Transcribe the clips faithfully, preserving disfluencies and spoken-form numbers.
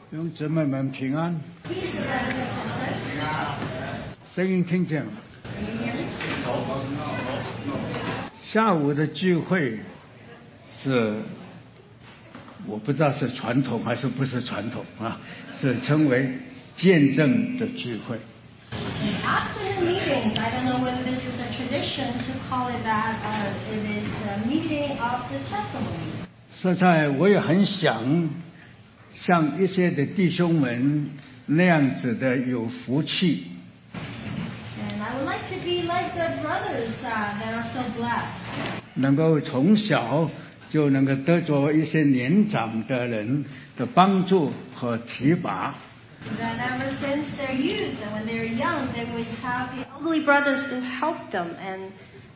弟兄姊妹们平安，声音听见吗？下午的聚会是我不知道是传统还是不是传统啊，是称为见证的聚会。 Afternoon meetings, I don't know whether this is a tradition to call it that, or it is a meeting of the testimony. 实在我也很想像一些的弟兄们那样子的有福气。 And I would like to be like the brothers uh, that are so blessed. 能够从小就能够得着一些年长的人的帮助和提拔。 That ever since their youth and when they're young, they would have the elderly brothers to help them and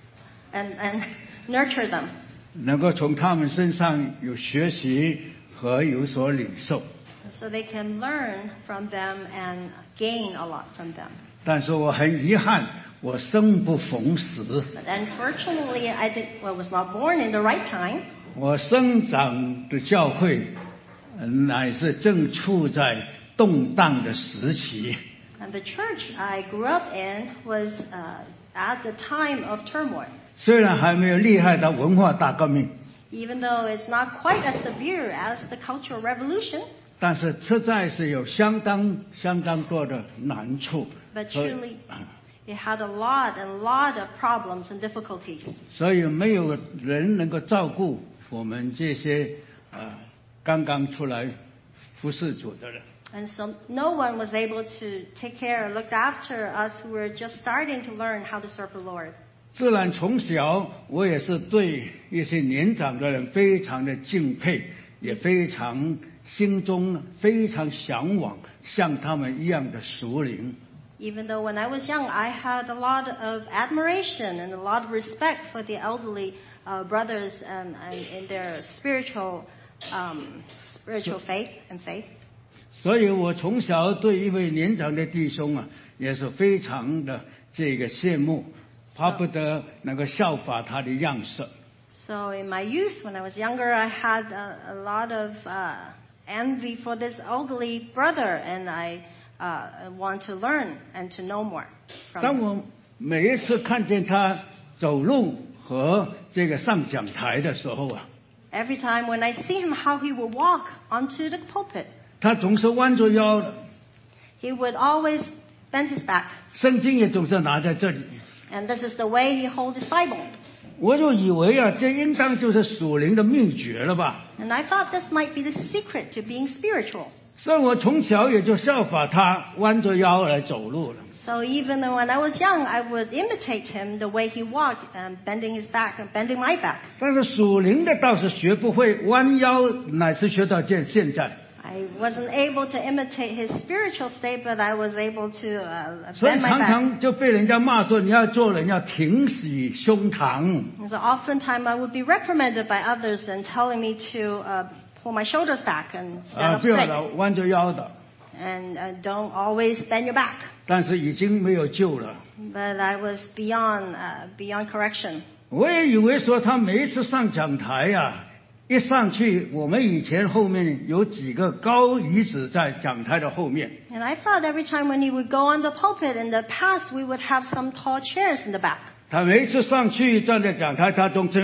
and and nurture them. 能够从他们身上有学习和有所领受。 So they can learn from them and gain a lot from them. 但是我很遗憾，我生不逢时。 But unfortunately, I did, well, was not born in the right time. 我生长的教会乃是正处在动荡的时期。 And the church I grew up in was uh, at the time of turmoil. 虽然还没有厉害的文化大革命， Even though it's not quite as severe as the Cultural Revolution, 但是实在是有相当相当多的难处。 but truly it had a lot and lot of problems and difficulties. 所以没有人能够照顾我们这些呃刚刚出来服侍主的人。 And so no one was able to take care or look after us who were just starting to learn how to serve the Lord. 自然从小我也是对一些年长的人非常的敬佩，也非常心中非常向往像他们一样的属灵。 Even though when I was young, I had a lot of admiration and a lot of respect for the elderly uh, brothers and, and in their spiritual, um, spiritual faith and faith. 所以我从小对一位年长的弟兄啊，也是非常的这个羡慕，巴不得能够效法他的样式。 So in my youth, when I was younger, I had a, a lot of uh, envy for this elderly brother, and I uh, want to learn and to know more from 当 him. 我每一次看见他走路和这个上讲台的时候啊， Every time when I see him, how he would walk onto the pulpit, 他总是弯着腰的， he would always bend his back, 圣经也总是拿在这里。 and this is the way he holds his Bible. 我就以为啊，这应当就是属灵的秘诀了吧。 And I thought this might be the secret to being spiritual. 所以我从小也就效法他弯着腰来走路了。 So even though when I was young, I would imitate him the way he walked, um, bending his back and bending my back. 但是属灵的倒是学不会，弯腰乃是学到现现在。 I wasn't able to imitate his spiritual state, but I was able to uh, 所以 bend my 常 back. 常就被人家骂说，你要做人要挺起胸膛。 And so oftentimes I would be reprimanded by others and telling me to uh, pull my shoulders back and stand 啊， up 不要 straight. 老弯着腰的。 And uh, don't always bend your back. 但是已经没有救了。 But I was beyond, uh, beyond correction. 我也以为说他每一次上讲台呀、啊，一上去，我们以前后面有几个高椅子在讲台的后面。 And I thought every time when he would go on the pulpit in the past, we would have some tall chairs in the back. 他每一次上去站在讲台，他总是，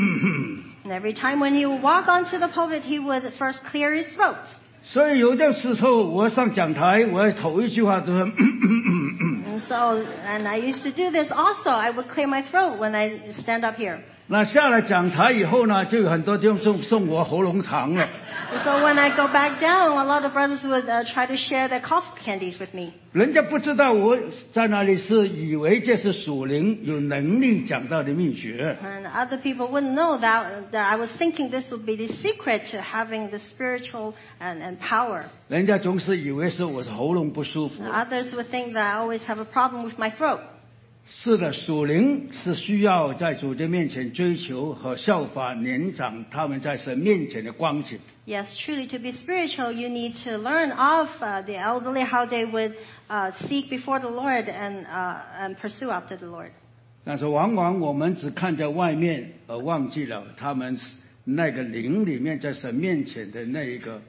And every time when he would walk onto the pulpit, he would first clear his throat. 所以有的时候我上讲台，我头一句话都是， And so, and I used to do this also. I would clear my throat when I stand up here. 那下来讲台以后呢，就有很多弟兄送送我喉咙糖了。 And so when I go back down, a lot of brothers would uh, try to share their cough candies with me. 人家不知道我在那里是以为这是属灵有能力讲到的秘诀。 And other people wouldn't know that, that I was thinking this would be the secret to having the spiritual and, and power. 人家总是以为是我是喉咙不舒服。 And others would think that I always have a problem with my throat. 是的，属灵是需要在主的面前追求和效法年长他们在神面前的光景。 Yes, truly, to be spiritual, you need to learn of uh, the elderly, how they would uh, seek before the Lord and, uh, and pursue after the Lord. 但是往往我们只看在外面，而忘记了他们那个灵里面在神面前的那一个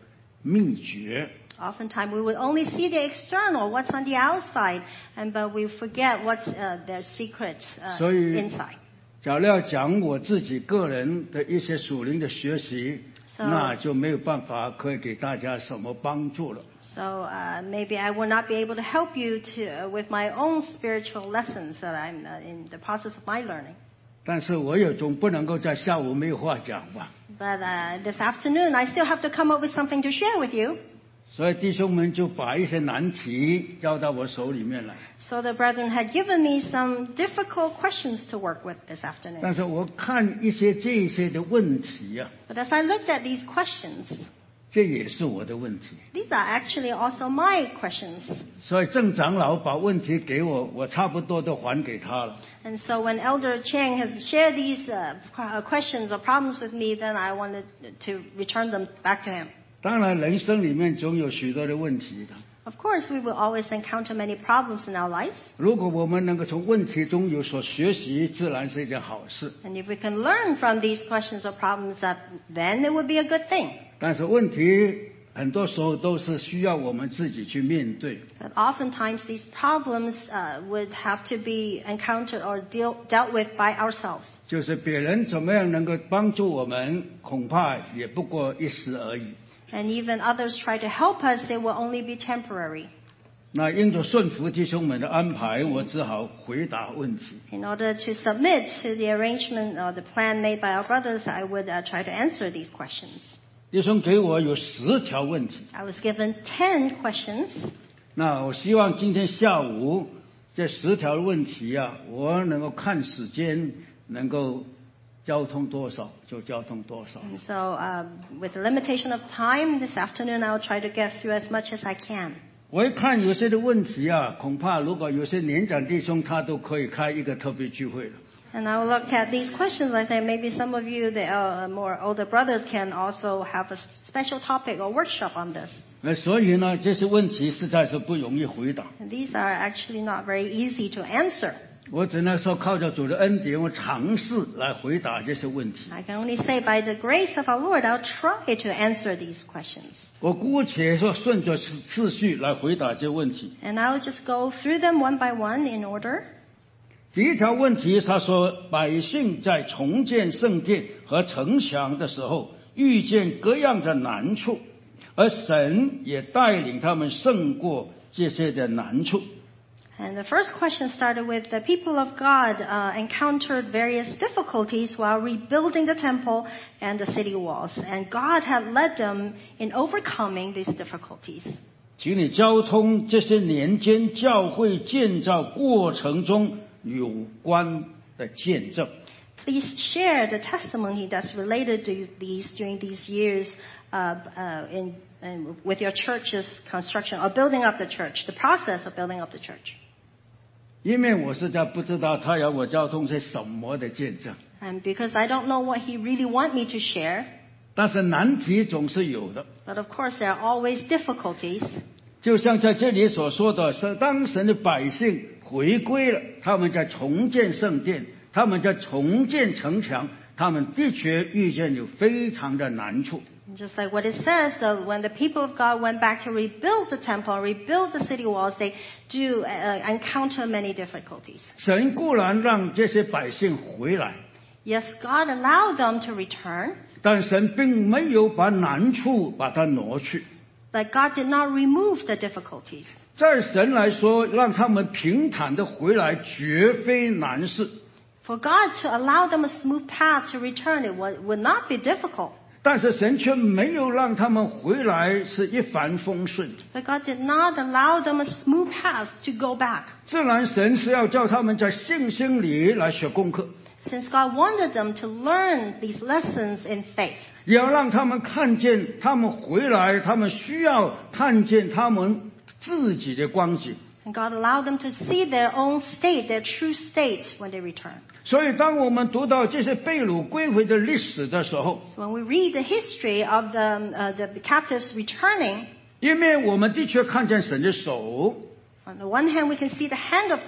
秘诀。 Oftentimes we would only see the external, what's on the outside, and but we forget what's uh, their secrets uh, 所以 inside. 假如要讲我自己个人的一些属灵的学习， So- 那就没有办法可以给大家什么帮助了。 So uh, maybe I will not be able to help you to, uh, with my own spiritual lessons that I'm uh, in the process of my learning. 但是我也总不能够在下午没有话讲吧。 But uh, this afternoon, I still have to come up with something to share with you. 所以弟兄们就把一些难题交到我手里面来。 So the brethren had given me some difficult questions to work with this 但 afternoon. 是我看一些这一些的问题啊， But as I looked at these questions, 这也是我的问题。 these are actually also my questions. 所以郑长老把问题给我，我差不多都还给他了。 And so when Elder Chang has shared these uh, qu- uh, questions or problems with me, then I wanted to return them back to him. 当然，人生里面总有许多的问题的。 Of course, we will always encounter many problems in our lives. 如果我们能够从问题中有所学习，自然是一件好事。 And if we can learn from these questions or problems, that then it would be a good thing. 但是问题很多时候都是需要我们自己去面对。 But oftentimes these problems uh, would have to be encountered or deal, dealt with by ourselves. 就是别人怎么样能够帮助我们，恐怕也不过一时而已。 And even others try to help us, they will only be temporary. 那因着顺服弟兄们的安排，我只好回答问题。 In order to submit to the arrangement or the plan made by our brothers, I would uh, try to answer these questions. 弟兄给我有十条问题， I was given ten questions. 那我希望今天下午这十条问题啊，我能够看时间，能够交通多少就交通多少。 And so, uh, with the limitation of time, this afternoon I'll try to get through as much as I can. 我一看有些的问题啊，恐怕如果有些年长弟兄，他都可以开一个特别聚会了。 And I will look at these questions. I think maybe some of you, the uh, more older brothers, can also have a special topic or workshop on this. 呃，所以呢，这些问题实在是不容易回答。 And these are actually not very easy to answer. 我只能说靠着主的恩典，我尝试来回答这些问题。 I can only say by the grace of our Lord, I'll try to answer these questions. 我姑且说顺着次次序来回答这些问题。 And I'll just go through them one by one in order. 第一条问题，他说百姓在重建圣殿和城墙的时候，遇见各样的难处，而神也带领他们胜过这些的难处。 And the first question started with the people of God uh, encountered various difficulties while rebuilding the temple and the city walls. And God had led them in overcoming these difficulties. 请你交通这些年间教会建造过程中有关的见证。 Please share the testimony that's related to these during these years uh, uh, in, in, with your church's construction or building up the church, the process of building up the church. 因为我实在不知道他要我交通些什么的见证， And because I don't know what he really want me to share, 但是难题总是有的。 but of course there are always difficulties. 就像在这里所说的，是当神的百姓回归了，他们在重建圣殿，他们在重建城墙，他们的确遇见有非常的难处。 Just like what it says, that when the people of God went back to rebuild the temple, rebuild the city walls, they do uh, encounter many difficulties. 神固然让这些百姓回来， Yes, God allowed them to return, 但神并没有把难处把它挪去。 but God did not remove the difficulties. 在神来说，让他们平坦的回来，绝非难事。 For God to allow them a smooth path to return, it would, would not be difficult. 但是神却没有让他们回来是一帆风顺的。 But God did not allow them a smooth path to go back. 自然神是要叫他们在信心里来学功课， Since God wanted them to learn these lessons in faith. 也要让他们看见他们回来，他们需要看见他们自己的光景。 And God allowed them to see their own state, their true state when they return. 所以当我们读到这些被掳归回的历史的时候， So when we read the history of the, uh, the, the captives returning, 因为我们的确看见神的手， on the one hand we can see the hand of God,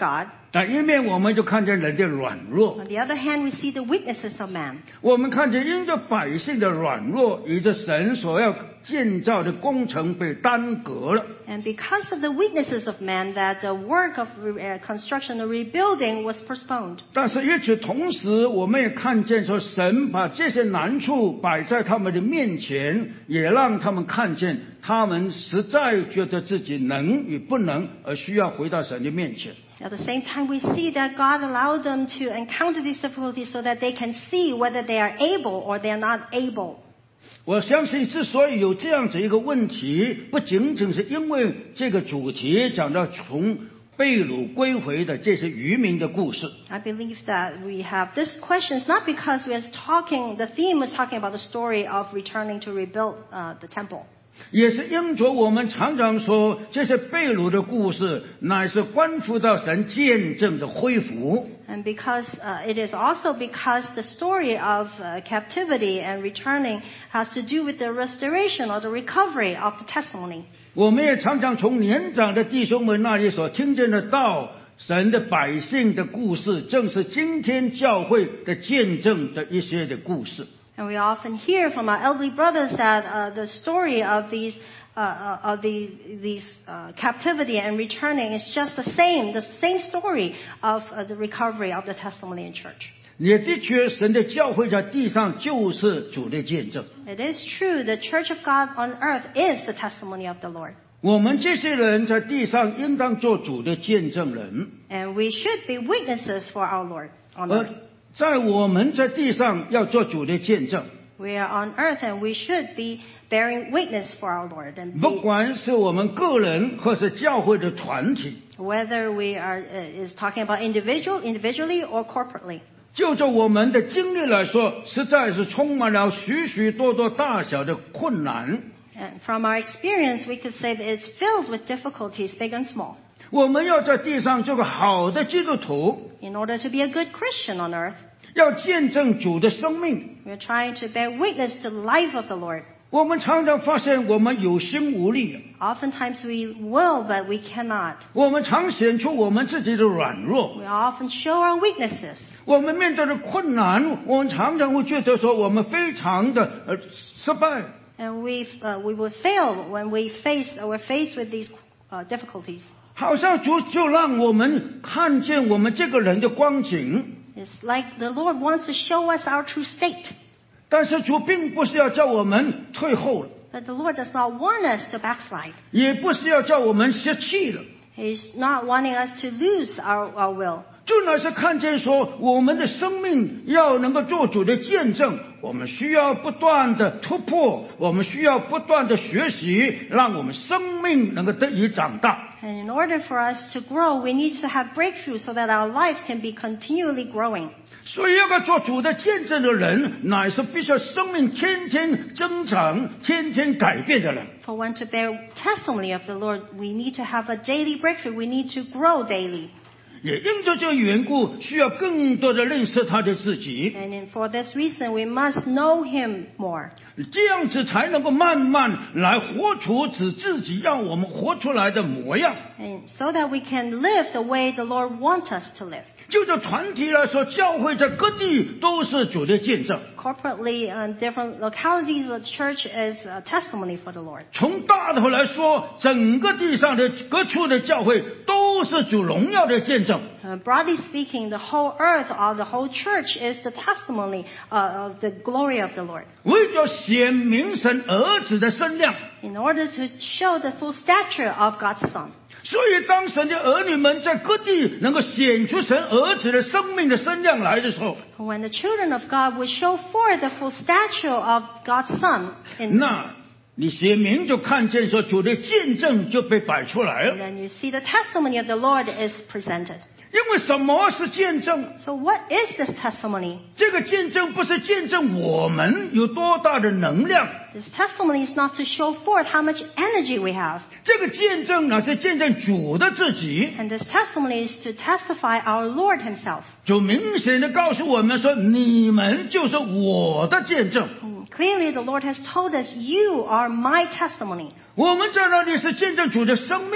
但一面我们就看见人的软弱， On the other hand, we see the weaknesses of man. 我们看见因着百姓的软弱，以致神所要建造的工程被耽搁了。 And because of the weaknesses of man, that the work of uh, construction or rebuilding was postponed. 但是与此同时，我们也看见说，神把这些难处摆在他们的面前，也让他们看见他们实在觉得自己能与不能，而需要回到神的面前。 At the same time, we see that God allowed them to encounter these difficulties so that they can see whether they are able or they are not able. 我相信之所以有这样子一个问题，不仅仅是因为这个主题讲到从被掳归回的这些渔民的故事， I believe that we have this question is not because we are talking, the theme is talking about the story of returning to rebuild uh, the temple. 也是因着我们常常说这些被掳的故事，乃是关乎到神见证的恢复。 And because uh, it is also because the story of uh, captivity and returning has to do with the restoration or the recovery of the testimony. 我们也常常从年长的弟兄们那里所听见的道，神的百姓的故事，正是今天教会的见证的一些的故事。 And we often hear from our elderly brothers that uh, the story of these uh, uh, of the, these uh, captivity and returning is just the same, the same story of uh, the recovery of the testimony in church. 也的确，神的教会在地上就是主的见证。 It is true, the church of God on earth is the testimony of the Lord. 我们这些人在地上应当做主的见证人， And we should be witnesses for our Lord on 而 earth. 在我们在地上要做主的见证。 We are on earth and we should be bearing witness for our Lord. And 不 be, 管是我们个人或是教会的团体， whether we are uh, is talking about individual, individually or corporately. 就着我们的经历来说，实在是充满了许许多多大小的困难。 And from our experience, we could say that it's filled with difficulties, big and small. 我们要在地上做个好的基督徒， In order to be a good Christian on earth, 要见证主的生命。 we're trying to bear witness to the life of the Lord. 我们常常发现我们有心无力， Oftentimes we will, but we cannot. 我们常显出我们自己的软弱。 We often show our weaknesses. 我们面对的困难，我们常常会觉得说我们非常的呃失败。 And we uh, we will fail when we face or we're faced with these uh, difficulties. 好像主就让我们看见我们这个人的光景， It's like the Lord wants to show us our true state. 但是主并不是要叫我们退后了， But the Lord does not want us to backslide. 也不是要叫我们泄气了， He's not wanting us to lose our, our will. 就乃是看见说我们的生命要能够做主的见证，我们需要不断的突破，我们需要不断的学习，让我们生命能够得以长大。 And in order for us to grow, we need to have breakthrough so that our lives can be continually growing. 所以要个做主的见证的人，乃是必须要生命天天增长、天天改变的人。 For one to bear testimony of the Lord, we need to have a daily breakthrough. We need to grow daily. 也因着这个缘故，需要更多的认识他的自己， And in, for this reason, we must know Him more. 这样子才能够慢慢来活出指自己让我们活出来的模样。 And so that we can live the way the Lord wants us to live. 就这团体来说，教会在各地都是主的见证。 Corporately, in different localities, the church is a testimony for the Lord. 从大头来说，整个地上的各处的教会都是主荣耀的见证。 Uh, broadly speaking, the whole earth or the whole church is the testimony uh, of the glory of the Lord. 为着显明神儿子的身量， In order to show the full stature of God's Son. 所以当神的儿女们在各地能够显出神儿子的生命的身量来的时候， When the children of God will show forth the full stature of God's Son, in, 那你显明就看见说主的见证就被摆出来 and 了。 then you see the testimony of the Lord is presented. 因为什么是见证？ So what is this testimony? 这个见证不是见证我们有多大的能量， This testimony is not to show forth how much energy we have. 这个见证乃是见证主的自己。 And this testimony is to testify our Lord Himself. 就明显的告诉我们说，你们就是我的见证。 And clearly the Lord has told us, you are my testimony. 我们在那里是见证主的生命，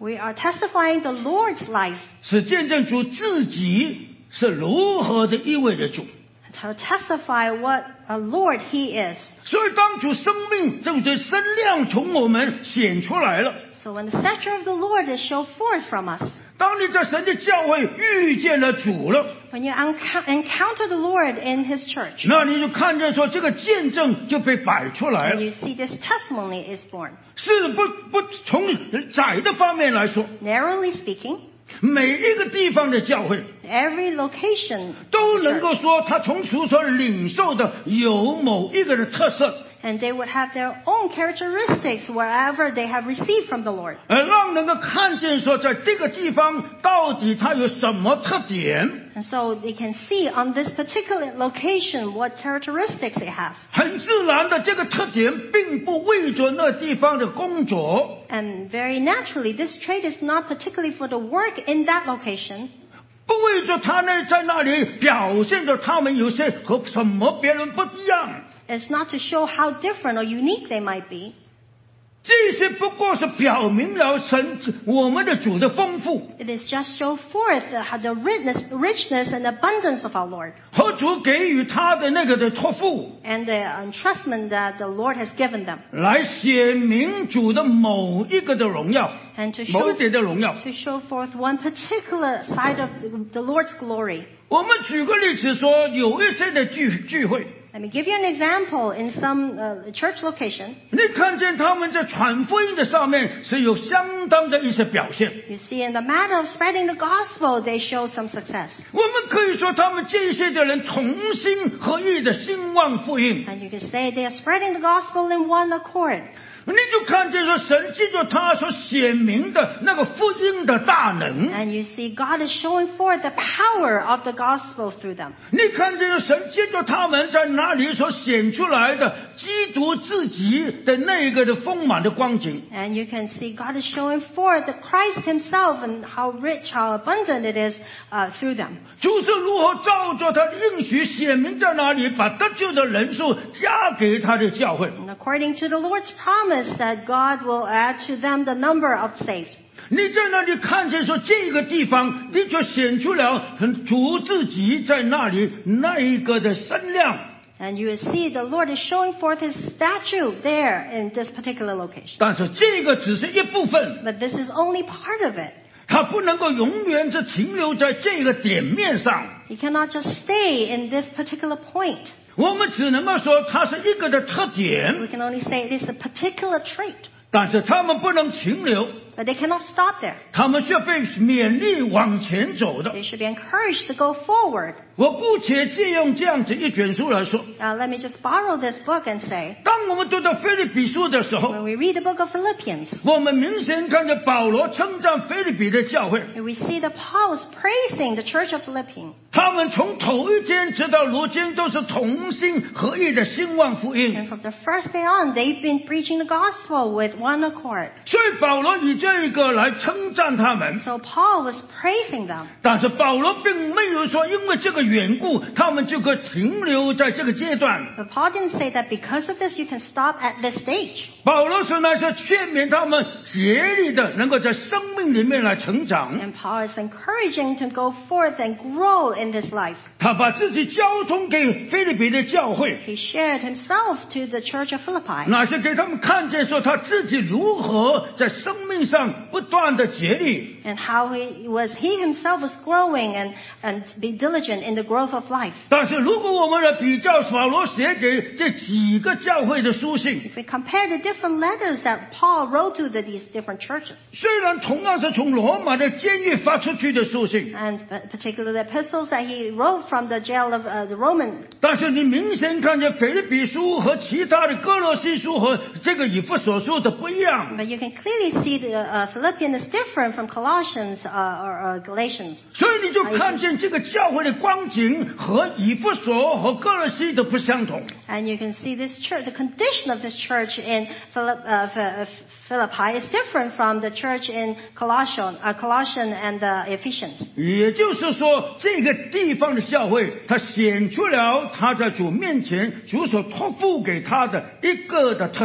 We are testifying the Lord's life. 是见证主自己是如何的一位的主。 To testify what a Lord He is. 所以当主生命这种身量从我们显出来了， So when the stature of the Lord is shown forth from us, 当你在神的教会遇见了主了， when you encounter the Lord in His church, 那你就看见说这个见证就被摆出来 and 了。 you see this testimony is born. 是不不从窄的方面来说， Narrowly speaking, 每一个地方的教会 every location 都 of the 能够 church, 说他从主所领受的有某一个的特色， and they would have their own characteristics wherever they have received from the Lord. 而让能够看见说在这个地方到底它有什么特点。 And so they can see on this particular location what characteristics it has. 很自然的，这个特点并不为着那地方的工作， And very naturally, this trait is not particularly for the work in that location. 不为着他那在那里表现着他们有些和什么别人不一样。 It's not to show how different or unique they might be. 这些不过是表明了神我们的主的丰富， It is just show forth the, the richness, richness and abundance of our Lord 和主给予他的那个的托付， and the entrustment that the Lord has given them, 来显明主的某一个的荣耀， and to 某 show, 一点的荣耀。 to show forth one particular side of the, the Lord's glory. 我们举个例子说，有一些的聚聚会， Let me give you an example. In some uh, church location, 你看见他们在传福音的上面是有相当的一些表现。 you see in the matter of spreading the gospel, they show some success. 我们可以说，他们这些的人同心合意的兴旺福音。 And you can say they are spreading the gospel in one accord. 你就看见说，神借着他所显明的那个福音的大能。 And you see God is showing forth the power of the gospel through them. 你看见神借着他们在那里所显出来的基督自己的那个的丰满的光景。 And you can see God is showing forth the Christ Himself and how rich, how abundant it is uh, through them. 主是如何照着他的应许显明在哪里，把得救的人数加给他的教会。 And according to the Lord's promise that God will add to them the number of saved. 你在那里看见说，这个地方的确显出了主自己在那里那一个的身量。 And you will see the Lord is showing forth His statue there in this particular location. 但是这个只是一部分， But this is only part of it. 它不能够永远是停留在这个点面上。 You cannot just stay in this particular point. 我们只能够说它是一个的特 We 点， can only say it is a particular trait. 但是他们不能停留， But they cannot stop there. 他们需要被勉励往前走的。 They should be encouraged to go forward. 我姑且借用这样子一卷书来说， Uh, let me just borrow this book and say, 当我们读到腓立比书的时候， when we read the book of Philippians, 我们明显看见保罗称赞腓立比的教会， we see that Paul is praising the church of Philippi. 他们从头一天直到如今都是同心合意的兴旺福音。 And from the first day on, they've been preaching the gospel with one accord. 所以保罗以这个来称赞他们， So Paul was praising them. 但是保罗并没有说因为这个缘故，他们就可以停留在这个阶段。 But Paul didn't say that because of this you can stop at this stage. 保罗是那是劝勉他们竭力的能够在生命里面来成长。 And Paul is encouraging to go forth and grow in this life. 他把自己交通给腓立比的教会， He shared himself to the church of Philippi. 那是给他们看见说他自己如何在生命上不断的竭力。 And how he was, he himself was growing and, and be diligent in the growth of life. 但是如果我们来比较保罗写给这几个教会的书信， If we compare the different letters that Paul wrote to the, these different churches, 虽然同样是从罗马的监狱发出去的书信， and particularly the epistles that he wrote from the jail of uh, the Roman, 但是你明显看见腓立比书和其他的哥罗西书和这个以弗所书的不一样。 but you can clearly see the uh, Philippians is different from Colossians uh, or, or Galatians. 所以你就看见这个教会的光景和以弗所和哥罗西的不相同。 And you can see this church, the condition of this church in Philipp, uh, Ph- Philippi is different from the church in Colossian, uh, Colossian and uh, Ephesians. 也就是说，这个地方的教会，它显出了他在主面前主所托付给他的一个的特点。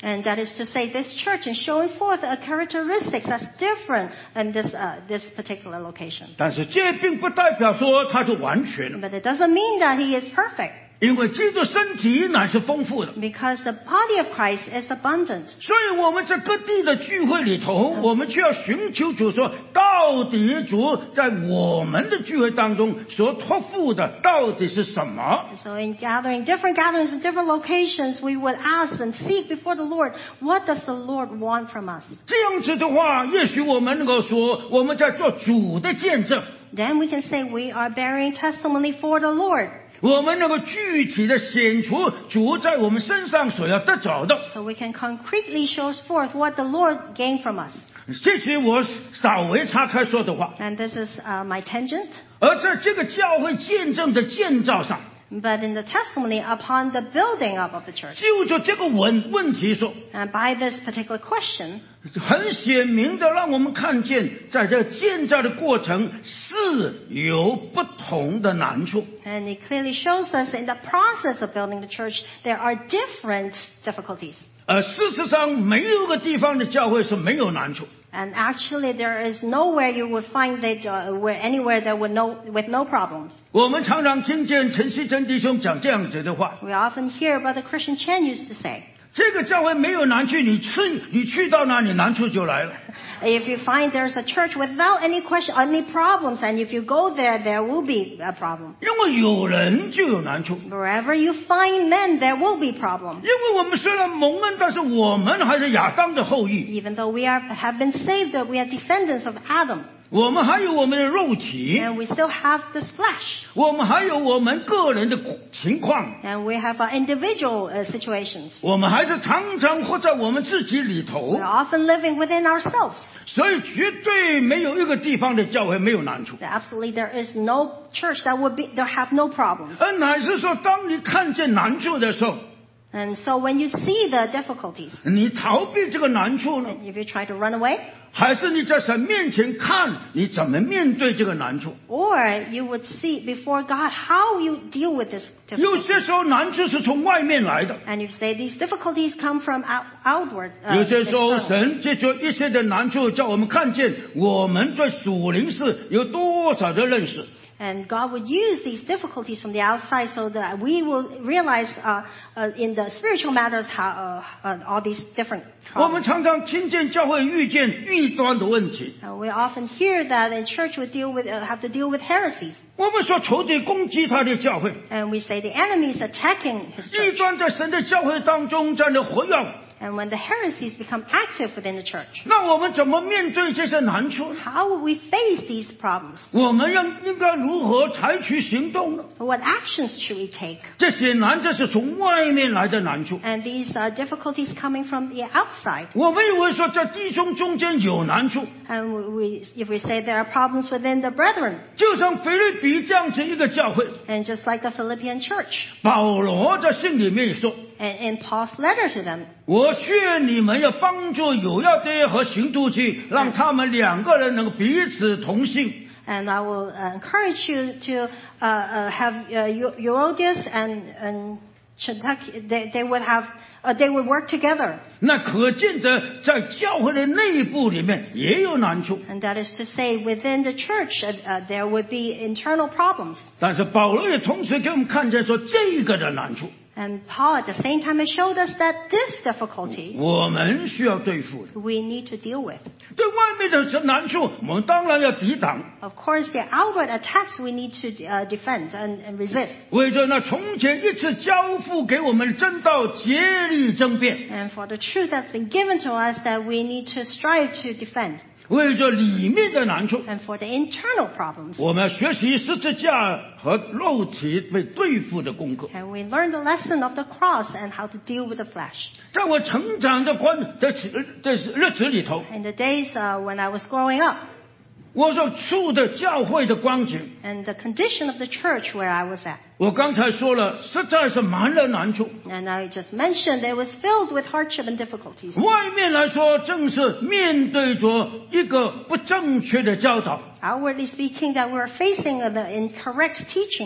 And that is to say, this church is showing forth a characteristics that's different in this uh, this particular location. 但是这并不代表说它就完全了， But it doesn't mean that he is perfect, 因为基督身体乃是丰富的。 because the body of Christ is abundant. 所以我们在各地的聚会里头，我们就要寻求主说，到底主在我们的聚会当中所托付的到底是什么？ So in gathering, different gatherings in different locations, we would ask and seek before the Lord, what does the Lord want from us? 这样子的话，也许我们能够说，我们在做主的见证， Then we can say we are bearing testimony for the Lord. 我们能够具体的显出主在我们身上所要得着的。 So we can concretely show forth what the Lord gained from us. 这是我稍微岔开说的话。 And this is uh, my tangent. 而在这个教会见证的建造上， But in the testimony upon the building up of the church, 就着这个问问题说， and by this particular question, 很显明的让我们看见，在这建造的过程是有不同的难处。 and it clearly shows us in the process of building the church, there are different difficulties. 而事实上，没有个地方的教会是没有难处。 And actually, there is nowhere you would find that uh, where anywhere that would no with no problems. 我们常常听见陈锡珍弟兄讲这样子的话， We often hear about the Christian Chen used to say, 这个教会没有难处，你去你去到哪里难处就来了。 if you find there's a church without any question, any problems, and if you go there, there will be a problem. 因为有人就有难处， Wherever you find men, there will be problems. 因为我们虽然蒙恩，但是我们还是亚当的后裔， Even though we are have been saved, we are descendants of Adam, 我们还有我们的肉体， and we still have this flesh, 我们还有我们个人的情况， and we have our individual uh, situations. 我们还是常常活在我们自己里头 We're，often living within ourselves. 所以绝对没有一个地方的教会没有难处。 Absolutely, there is no church that would be there have no problems. 而乃是说，当你看见难处的时候， And so when you see the difficulties, 你逃避这个难处呢， if you try to run away, 还是你在神面前看你怎么面对这个难处？ or you would see before God how you deal with this 有 difficulty. 些时候难处是从外面来的， And you say these difficulties come from out, outward. Uh, 有些时候 external. 神借着一些的难处，叫我们看见我们对属灵是有多少的认识。 And God would use these difficulties from the outside so that we will realize uh, uh, in the spiritual matters how uh, uh, all these different 我们 problems. 常常听见教会遇见异端的问题， Uh, we often hear that in church we deal with uh, have to deal with heresies. 我们说仇敌攻击他的教会， And we say the enemy is attacking his 异 church. 端在神的教会当中在那活跃， And when the heresies become active within the church, 那我们怎么面对这些难处呢？ how will we face these problems? 我们要应该如何采取行动呢？ What actions should we take? 这显然这是从外面来的难处。 And these are difficulties coming from the outside. 我们以为说在弟兄中间有难处， And we, if we say there are problems within the brethren, 就像腓立比这样子一个教会， and just like the Philippian church, 保罗在信里面说， and in Paul's letter to them, 我劝你们要帮助有要爹和行徒去，让他们两个人能够彼此同行。 and I will uh, encourage you to uh, uh, have uh, Eu- Euodias and, and Kentucky, they, they would have, uh, they would work together. 那可见的在教会的内部里面也有难处， And that is to say, within the church, uh, uh, there would be internal problems. 但是保罗也同时给我们看见说这个的难处， And Paul at the same time has showed us that this difficulty 我们需要对付的。 we need to deal with. 对外面的难处，我们当然要抵挡。 Of course, the outward attacks we need to uh, defend and, and resist. 为着那从前一次交付给我们的真道竭力争辩， And for the truth that's been given to us that we need to strive to defend. 为着里面的难处， And for the internal problems. 我们要学习十字架和肉体被对付的功课。 And we learn the lesson of the cross and how to deal with the flesh. 在我成长的关的的日子里头， In the days uh, when I was growing up, 我所处的教会的光景， and the condition of the church where I was at. 我刚才说了，实在是满了难处。 And I just mentioned it was filled with hardship and difficulties. 外面来说，正是面对着一个不正确的教导， Outwardly speaking, that we're facing the incorrect teaching. 这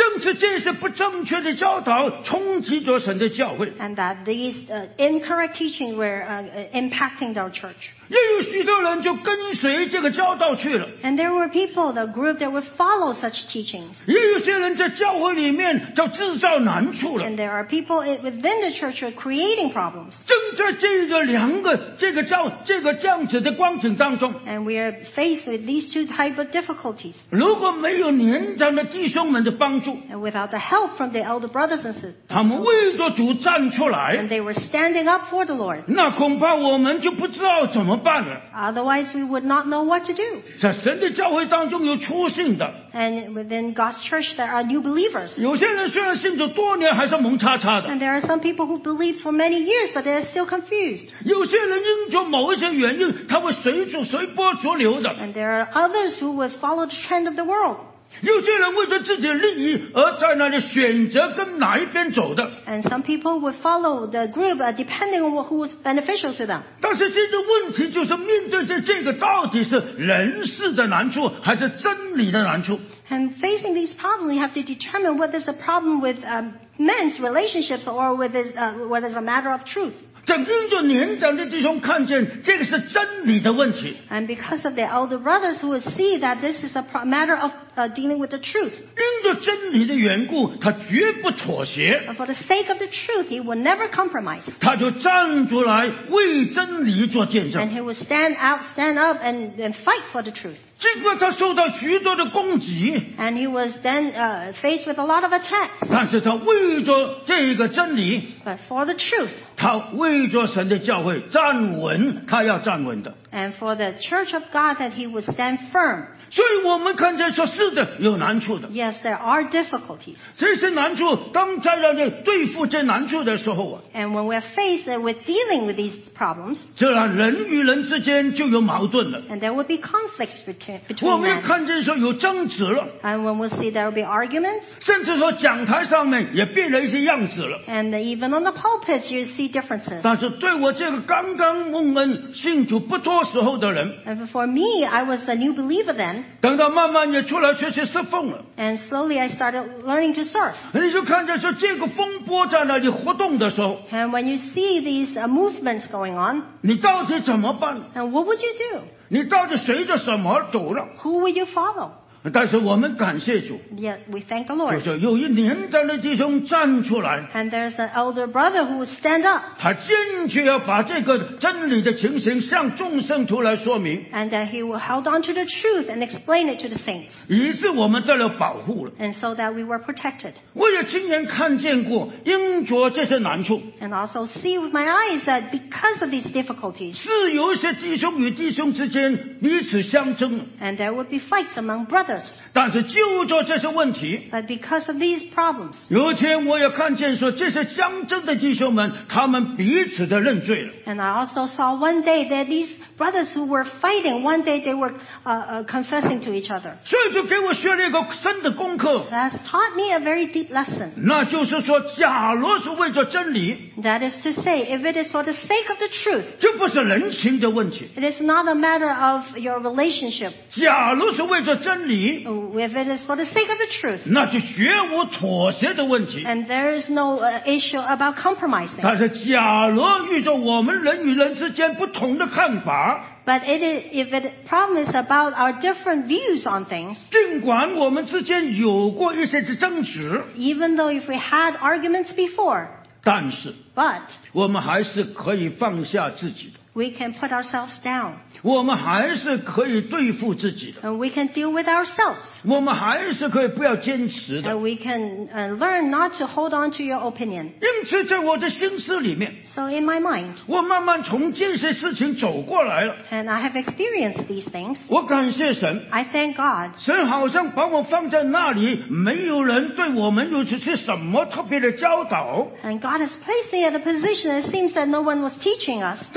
正是这些不正确的教导冲击着神的教会， and that these uh, incorrect teaching were uh, uh, impacting our church. 也有许多人就跟随这个教导去了， And there were people, the group that would follow such teachings. 也有些人在教会里面就制造难处了。 And there are people i- within the church who are creating problems. 正在这个两个这个教这个这样子的光景当中， And we are faced with these two type of difficulties. 如果没有年长的弟兄们的帮助， And without the help from the elder brothers and sisters, 他们为着主站出来， and they were standing up for the Lord. 那恐怕我们就不知道怎么办了。 Otherwise, we would not know what to do. 在神的教会当中有出信的， And within God's church, there are new believers. 有些人虽然信主多年，还是蒙叉叉的； And there are some people who believe for many years, but they're still confused. 有些人因着某一些原因，他会随主随波逐流的； And there are others who would follow the trend of the world. 有些人为着自己的利益而在那里选择跟哪一边走的。 And some people would follow the group uh, depending on who is beneficial to them. 但是这个问题就是面对着这个到底是人事的难处，还是真理的难处？ And facing these problems, you have to determine what is the problem with um, men's relationships or with this, uh, what is a matter of truth. 正因着年长的弟兄看见这个是真理的问题， And because of the elder brothers who would see that this is a pro- matter of uh, dealing with the truth. 因着真理的缘故，他绝不妥协， And for the sake of the truth, he would never compromise. 他就站出来为真理做见 And 证。 he would stand out, stand up and, and fight for the truth. 尽管他受到许多的攻击， And he was then uh, faced with a lot of attacks. 但是他为着这个真理， But for the truth, 他为着神的教会站稳，他要站稳的。 and for the church of God, that he would stand firm. 所以我们看见说是的，有难处的。 Yes, there are difficulties. 这些难处，当在让人对付这难处的时候啊， And when we're faced with dealing with these problems, 这样人与人之间就有矛盾了。 and there will be conflicts between, 我 between 们也 men. 看见说有争执了， And when we see there will be arguments, 甚至说讲台上面也变了一些样子了。 and even on the pulpit you see differences. 但是对我这个刚刚蒙恩信主不多时候的人， And for me, I was a new believer then, 等到慢慢也出来学习侍奉了， and slowly I started learning to surf. 你就看见说这个风波在那里活动的时候， And when you see these uh, movements going on, 你到底怎么办？ and what would you do? 你到底随着什么走了？ Who would you follow? 但是我们感谢主， Yet we thank the 就 Lord. 是有一年长的弟兄站出来， And there's an elder brother who would stand up, 他坚决要把这个真理的情形向众圣徒来说明， and that he will hold on to the truth and explain it to the saints, 以致我们得了保护了。 and so that we were protected. 我也亲眼看见过，因着这些难处， And also see with my eyes that because of these difficulties, 是有一些弟兄与弟兄之间彼此相争， and there would be fights among brothers, 但是就着这些问题， but because of these problems, 有一天我也看见说，这些相争的弟兄们，他们彼此的认罪了。 and I also saw one day that these brothers who were fighting, one day they were uh, uh, confessing to each other. 所以就给我学了一个深的功课， That has taught me a very deep lesson. 那就是说，假如是为着真理， That is to say, if it is for the sake of the truth, 这不是人情的问题； it is not a matter of your relationship. 假如是为着真理， If it is for the sake of the truth, 那就绝无妥协的问题。 and there is no uh, issue about compromising. 但是，假如遇着我们人与人之间不同的看法， But it is, if the problem is about our different views on things, 尽管我们之间有过一些的争执， even though if we had arguments before, 但是 but 我们还是可以放下自己的， we can put ourselves down, 我们还是可以对付自己的， and we can deal with ourselves, 我们还是可以不要坚持的。 and we can uh, learn not to hold on to your opinion. 因此，在我的心思里面， So in my mind, 我慢慢从这些事情走过来了。 and I have experienced these things, 我感谢神， I thank God. 神好像把我放在那里，没有人对我们有是什么特别的教导， And God has placed me at a position it seems that no one was teaching us. 但是里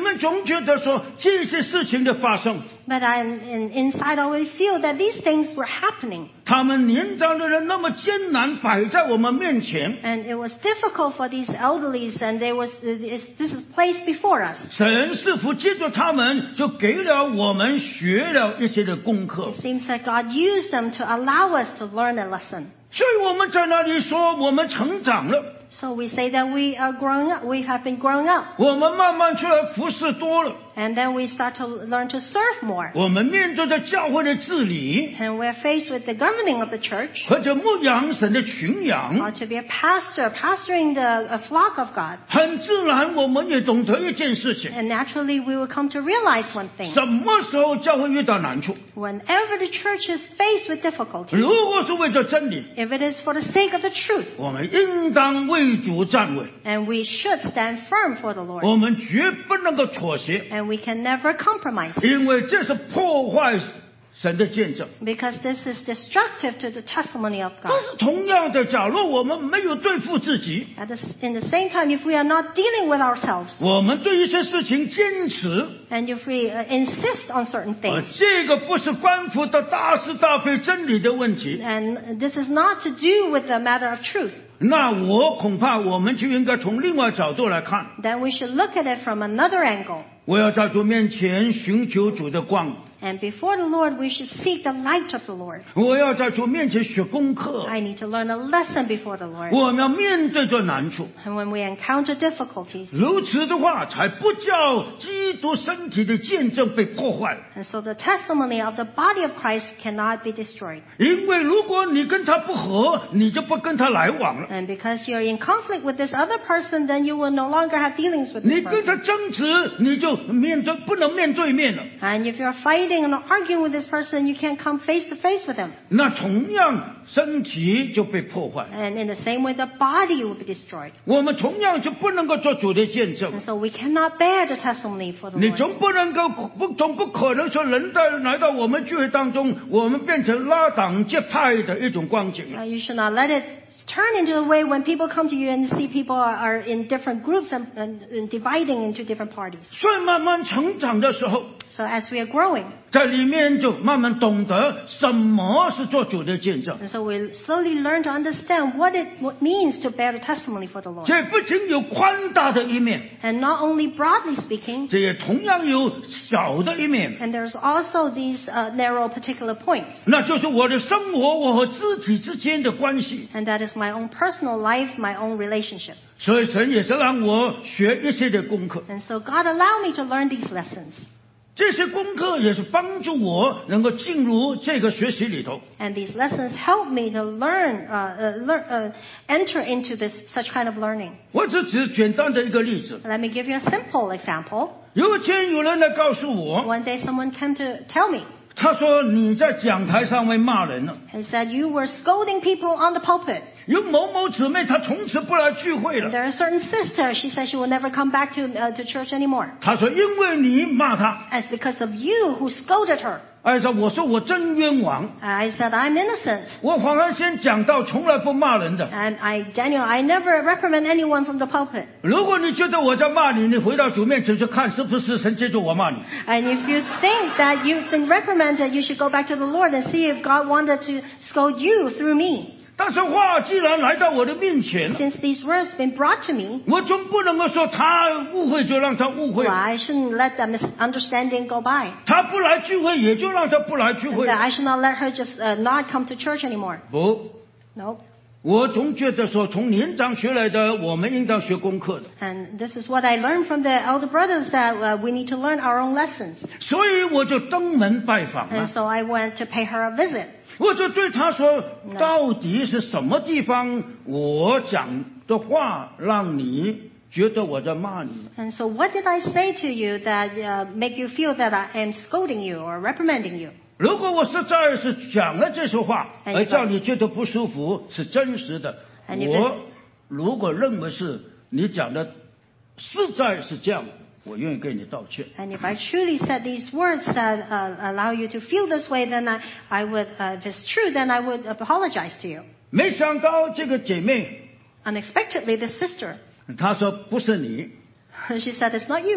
们总觉得说这些事情的发生， But I'm in, inside always feel that these things were happening. 他们年长的人那么艰难摆在我们面前， And it was difficult for these elderlies, and there was this this is placed before us. 神似乎借着他们就给了我们学了一些的功课， It seems like God used them to allow us to learn a lesson. 所以我们在那里说我们成长了， So we say that we are growing up. We have been growing up. 我们慢慢出来服侍多了， And then we start to learn to serve more. 我们面对着教会的治理， And we're faced with the governing of the church. 或者牧养神的群羊， Or to be a pastor, pastoring the a flock of God. 很自然我们也懂得一件事情， And naturally we will come to realize one thing. 什么时候教会遇到难处， Whenever the church is faced with difficulty, 如果是为着真理， if it is for the sake of the truth, 我们应当为主站稳， and we should stand firm for the Lord. 我们绝不能够妥协， And we can never compromise. 因为这是破坏神的见证。 Because this is destructive to the testimony of 但 God. 是同样的，假如我们没有对付自己， At the, in the same time, if we are not dealing with ourselves, 我们对一些事情坚持， and if we uh, insist on certain 而 things, 这个不是关乎到大是大非真理的问题， and this is not to do with the matter of truth, 那我恐怕我们就应该从另外角度来看。 then we should look at it from another angle. 我要在主面前寻求主的光， And before the Lord, we should seek the light of the Lord. 我要在主面前学功课， I need to learn a lesson before the Lord. 我们要面对这难处。 And when we encounter difficulties, 如此的话，才不叫基督身体的见证被破坏。 and so the testimony of the body of Christ cannot be destroyed. 因为如果你跟他不和，你就不跟他来往了。 And because you're in conflict with this other person, then you will no longer have dealings with 你 this 跟他 person. 争执，你就面对不能面对面了。 And if you're fighting and arguing with this person, you can't come face to face with him. 那同样身体就被破坏， And in the same way, the body will be destroyed. 我们同样就不能够做主的见证 And。so we cannot bear the testimony for the 你 Lord. 总不能够不总不可能说人在来到我们聚会当中，我们变成拉党结派的一种光景 Uh, 了。 you should not let it turn into a way when people come to you and see people are, are in different groups and, and, and dividing into different parties. 所以慢慢成长的时候， So as we are growing, 在里面就慢慢懂得什么是做主的见证。 and so we slowly learn to understand what it what means to bear the testimony for the Lord. 这不仅有宽大的一面， And not only broadly speaking, 这也同样有小的一面， and there's also these uh, narrow particular points. 那就是我的生活，我和肢体之间的关系。 And that is my own personal life, my own relationship. 所以神也是让我学一些的功课， And so God allowed me to learn these lessons. 这些功课也是帮助我能够进入这个学习里头。 And these lessons help me to learn, uh, uh, learn uh, enter into this such kind of learning. 我只举简单的一个例子， Let me give you a simple example. 有一天有人来告诉我， One day someone came to tell me, 他说你在讲台上面骂人了， he said, you were scolding people on the pulpit. 有某某姊妹她从此不来聚会 And 了。 there are certain sisters, she said she will never come back to, uh, to church anymore. 他说因为你骂她， And it's because of you who scolded her. 哎说我说我真冤枉， I said, I'm innocent. 我反而先讲到从来不骂人的。 And I, Daniel, I never reprimand anyone from the pulpit. 如果你觉得我在骂你，你回到主面前去看是不是神接着我骂你。 And if you think that you've been reprimanded, you should go back to the Lord and see if God wanted to scold you through me. 但是话既然来到我的面前， Since these words have been brought to me, 我总不能够说他误会就让他误会 well,，I shouldn't let that misunderstanding go by. 他不来聚会也就让他不来聚 And 会。 that I should not let her just uh, not come to church anymore. 不， No. 我总觉得说从年长学来的，我们应当学功课的。 And this is what I learned from the elder brothers, that uh, we need to learn our own lessons. 所以我就登门拜访 And 了， so I went to pay her a visit. 我就对他说，到底是什么地方我讲的话让你觉得我在骂你？ And so what did I say to you that uh, make you feel that I am scolding you or reprimanding you? 如果我实在是讲了这些话， And 而叫你觉得不舒服，是真实的。 And if 我如果认为是你讲的实在是这样，我愿意给你道歉。 And if I truly said these words that uh, allow you to feel this way, then I, I would, uh, if it's true, then I would apologize to you. 没想到这个姐妹， Unexpectedly, this sister, 她说不是你， she said, it's not you.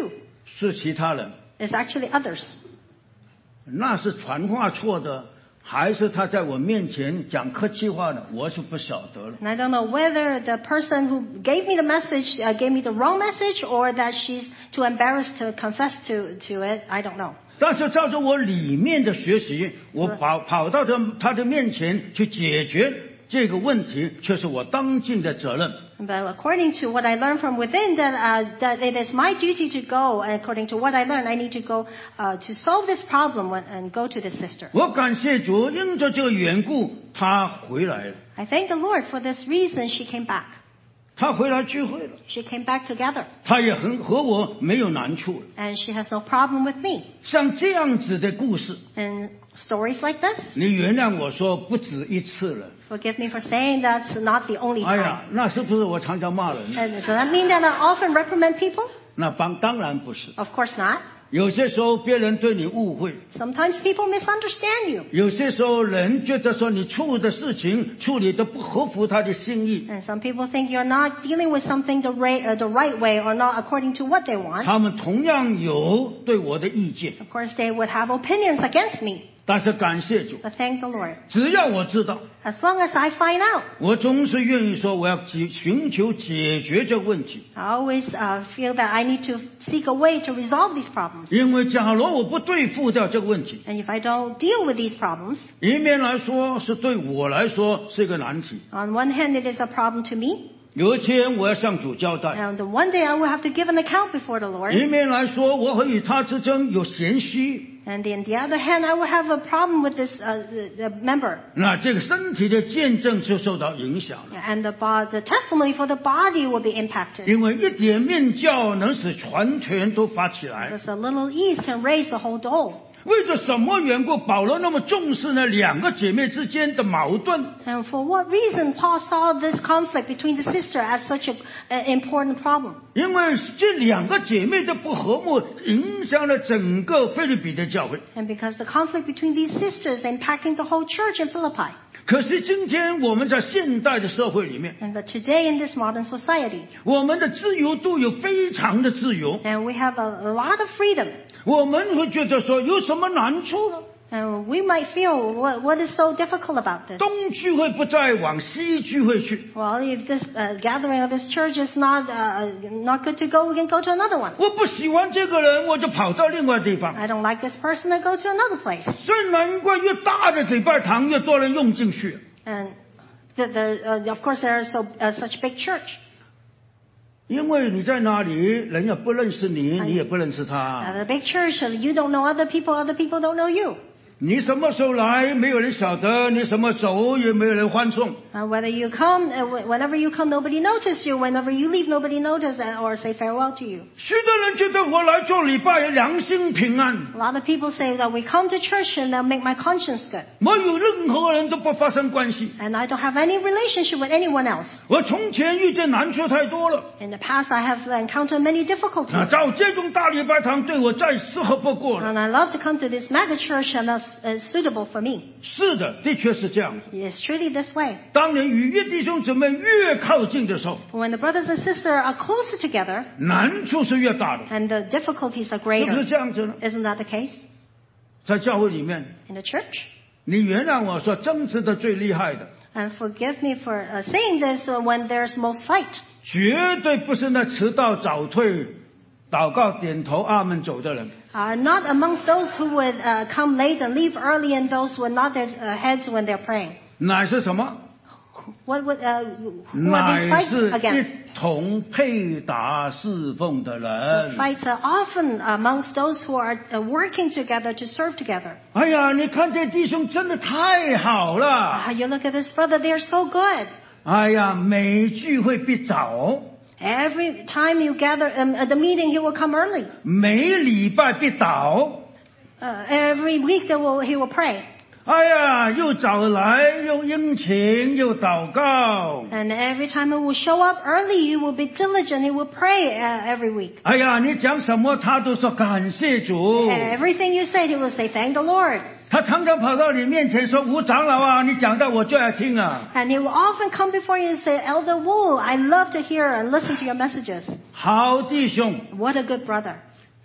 是其他人， It's actually others. 那是传话错的，还是他在我面前讲客气话呢？我是不晓得了。 And I don't know whether the person who gave me the message uh, gave me the wrong message or that she's too embarrassed to confess to, to it. I don't know. 但是照着我里面的学习，我跑跑到他他的面前去解决这个问题，却是我当尽的责任。 But according to what I learned from within, that, uh, that it is my duty to go. And according to what I learned, I need to go uh, to solve this problem when, and go to the sister. 我感谢主，因着这个缘故，他回来了， I thank the Lord for this reason she came back. 他回来聚会了， She came back together. 他也很和我没有难处了。 And she has no problem with me. 像这样子的故事， And stories like this, 你原谅我说不止一次了。 forgive me for saying that's not the only 哎 time. 呀，那是不是我常常骂人？ And does that mean that I often reprimand people? 那当当然不是。 Of course not. 有些时候别人对你误会， Sometimes people misunderstand you. 有些时候人觉得说你处的事情处理的不合乎他的心意， And some people think you're not dealing with something the right, uh, the right way or not according to what they want. 他们同样有对我的意见。 Of course, they would have opinions against me. 但是感谢主， But thank the Lord. 只要我知道， As long as I find out, 我总是愿意说我要解寻求解决这个问题。 I always uh, feel that I need to seek a way to resolve these problems. 因为假如我不对付掉这个问题， And if I don't deal with these problems, 一面来说是对我来说是一个难题。 on one hand, it is a problem to me. 有一天我要向主交代， And one day I will have to give an account before the Lord. 一面来说我和与他之间有嫌隙， And on the other hand, I will have a problem with this uh, the, the member. 那这个身体的见证就受到影响了。 And the, bo- the testimony for the body will be impacted. 因为一点面教能使全权都发起来。 Because a little yeast can raise the whole dough. 为着什么缘故，保罗那么重视呢？两个姐妹之间的矛盾， And for what reason Paul saw this conflict between the sister as such an important problem? 因为这两个姐妹的不和睦，影响了整个菲律比的教会。 And because the conflict between these sisters impacting the whole church in Philippi. 可是今天我们在现代的社会里面， And but today in this modern society, 我们的自由度有非常的自由， and we have a, a lot of freedom. 我们会觉得说有什么难处呢？ And we might feel, what, what is so difficult about this? 东聚会不再往西聚会去， Well, if this uh, gathering of this church is not uh, not good to go, we can go to another one. 我不喜欢这个人，我就跑到另外地方。 I don't like this person, I go to another place. 所以难怪越大的礼拜堂越多人用进去。 And the, the, uh, of course, there is so, uh, such big church. 因为你在那里，人也不认识你，你也不认识 Uh, 他。 the big church, uh, you don't know other people, other people don't know you. 你什么时候来，没有人晓得；你什么走，也没有人欢送。 Uh, whether you come, uh, wh- whenever you come, nobody notices you. Whenever you leave, nobody notices uh, or say farewell to you. 许多人觉得我来做礼拜，良心平安， A lot of people say that we come to church and they'll make my conscience good. 没有任何人都不发生关系。 And I don't have any relationship with anyone else. 我从前遇见难处太多了， In the past, I have encountered many difficulties. 那找这种大礼拜堂对我再适合不过了。 And I love to come to this mega church and that's uh, suitable for me. 是的，的确是这样子。 It's truly this way. 当你与越弟兄姊妹越靠近的时候， When the brothers and sisters are closer together 难处是越大的， and the difficulties are 是不是 greater, 这样子呢？ isn't that the case? 在教会里面， In the church? 你原谅我说争执的最厉害的， And forgive me for uh, saying this uh, when there's most fight. 绝对不是那迟到早退、祷告点头阿门走的人， Are not amongst those who would uh, come late and leave early and those who would nod their uh, heads when they're praying. 乃是什么？ What would, uh, who are these 乃 fights 是 against? 一同配搭侍奉的 The 人。 fights are often amongst those who are uh, working together to serve together. 哎呀，你看这弟兄真的太好了！ Uh, you look at this brother, they're so good. 哎呀，每聚会必早， Every time you gather um, at the meeting, he will come early. 每礼拜必祷。 Uh, every week they will, he will pray. 哎呀，又早来，又殷勤，又祷告。 And every time he will show up early, he will be diligent. He will pray uh, every week. 哎呀，你讲什么他都说感谢主。 Everything you say, he will say, thank the Lord. 他常常跑到你面前说：“吴长老啊，你讲到我最爱听啊。 And he will often come before you and say, Elder Wu, I love to hear and listen to your messages. ” 好弟兄， What a good brother.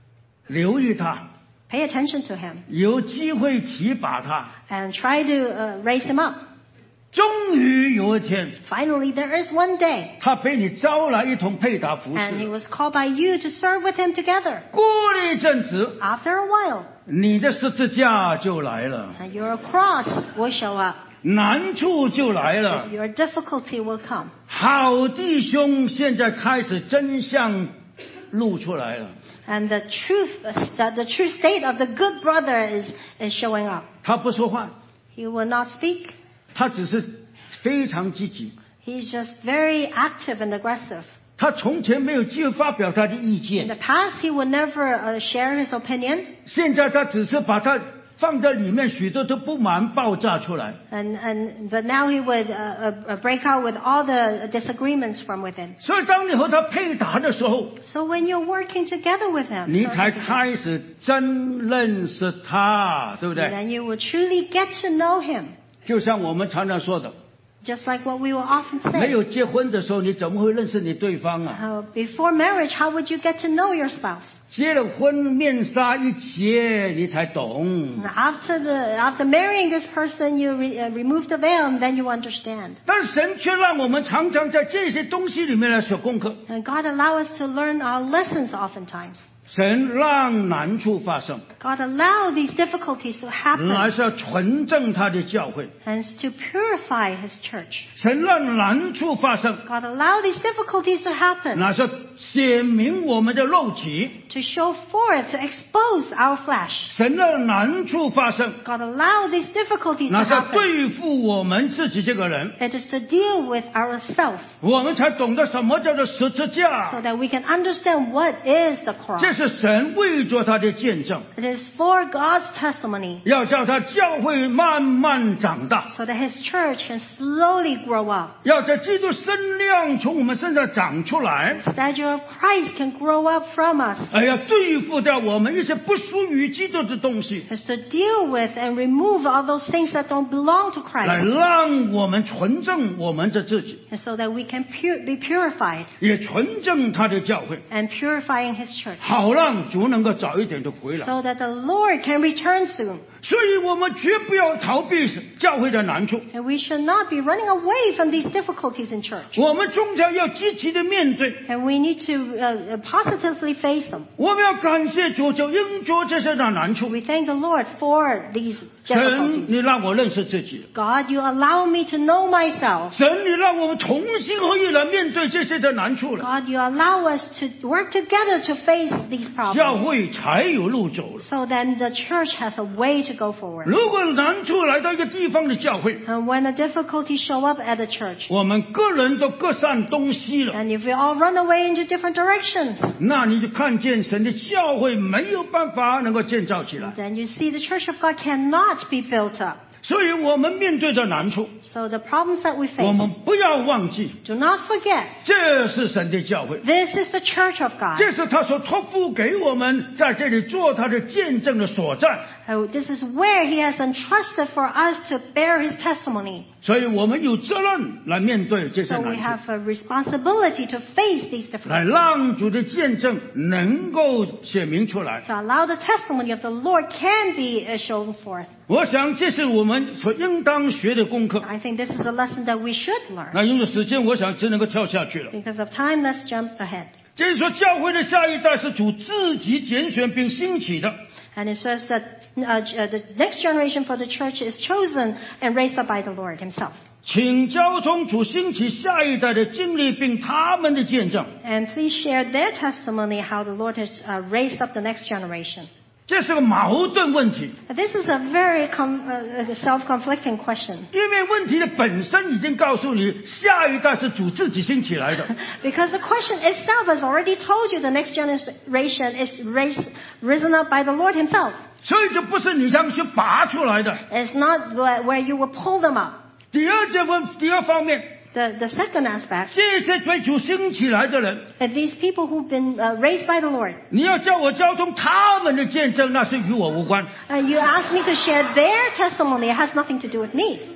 留意他， Pay attention to him 有机会提拔他。 and try to uh, raise him up. 终于有一天， Finally, there is one day, 他被你招来一同配搭服 and he 侍。 was called by you to serve with him together. 过了一阵子， After a while, 你的十字架就来了， and your cross will show up. 难处就来了。 Your difficulty will come. 好弟兄现在开始真相露出来了， And the truth, the, the true state of the good brother is, is showing up. 他不说话， He will not speak. 他只是非常积极。 He's just very active and aggressive. 他从前没有机会发表他的意 In the 见， past, he would never uh, share his opinion. 现在他只是把他放在里面，许多的不满爆炸出来。 And, and, but now he would uh, uh, break out with all the disagreements from within. 所以当你和他配搭的时候， So when you're working together with him, 你 serving 才 together, 开始真认识他，对不对？ then you will truly get to know him. 就像我们常常说的， Just like what we will often 没 say. 有结婚的时候，你怎么会认识你对方啊？ Uh, before marriage, how would you get to know your spouse? 结了婚，面纱一揭，你才懂。 And after the after marrying this person, you re, uh, remove the veil, and then you understand. 但神却让我们常常在这些东西里面来学功课。 And God allow us to learn our lessons oftentimes. 神让难处发生， God allow these difficulties to 来 happen 是要纯正他的教会。 and to purify His church. 神让难处发生， God allow these difficulties to happen 那是显明我们的肉体。 to show forth, to expose our flesh. 神让难处发生， God allow these difficulties to 那是 happen. 对付我们自己这个人， It is to deal with ourselves 我们才懂得什么叫做十字 so 架。 that we can understand what is the cross. 这是神为着他的见证， It is for God's testimony 要叫他教会慢慢长大， so that His church can slowly grow up. 要在基督身量从我们身上长出来， The stature of Christ can grow up from us. 哎呀，对付掉我们一些不属于基督的东西， Is to deal with and remove all those things that don't belong to 来 Christ. 让我们纯正我们的自己， And so that we can pu- be purified 也纯正他的教会， and purifying His church. 好让主能够早一点的回来。 So that the Lord can return soon. 所以我们绝不要逃避教会的难处， And we should not be running away from these difficulties in church. 我们终将要积极的面对。 And we need to uh, uh, positively face them. 我们要感谢主，就因着这些的难处， We thank the Lord for these 神， difficulties. 你让我认识自己， God, you allow me to know myself. 神，你让我们同心合意来面对这些的难处了， God, you allow us to work together to face these 教 problems. 会才有路走了。 So then the church has a way to go forward. 如果难处来到一个地方的教会， And when the difficulties show up at the church, 我们个人都各散东西了， and if we all run away into different directions, 那你就看见神的教会没有办法能够建造起来。 then you see the church of God cannot be built up. 所以我们面对的难处， So the problems that we 我 face, 们不要忘记， do not forget, 这是神的教会， this is the church of God. 这是他所托付给我们在这里做他的见证的所在。 Oh, this is where He has entrusted for us to bear His testimony. 所以我们有责任来面对这些 So we 难处， have a responsibility to face these 来 difficulties, 让主的见证能够显明出来。 to allow the testimony of the Lord can be uh, shown forth. 我想这是我们所应当学的功课。 I think this is a lesson that we should learn. 那因为时间，我想只能够跳下去了。 Because of time, let's jump ahead. 这是说，教会的下一代是主自己拣选并兴起的。 And it says that uh, uh, the next generation for the church is chosen and raised up by the Lord Himself. 请交通主兴起下一代的经历，并他们的见证。 And please share their testimony how the Lord has uh, raised up the next generation. 这是个矛盾问题， This is a very com- uh, self-conflicting question. 因为问题的本身已经告诉你，下一代是主自己兴起来的。 Because the question itself has already told you the next generation is raised, risen up by the Lord Himself. 所以就不是你想去拔出来的。 It's not where where you will pull them up. 第二这问，第二方面， The, the second aspect, 这些追求兴起来的人， that these people who've been uh, raised by the Lord, 你要叫我交通他们的见证，那是与我无关。 uh, you ask me to share their testimony, it has nothing to do with me.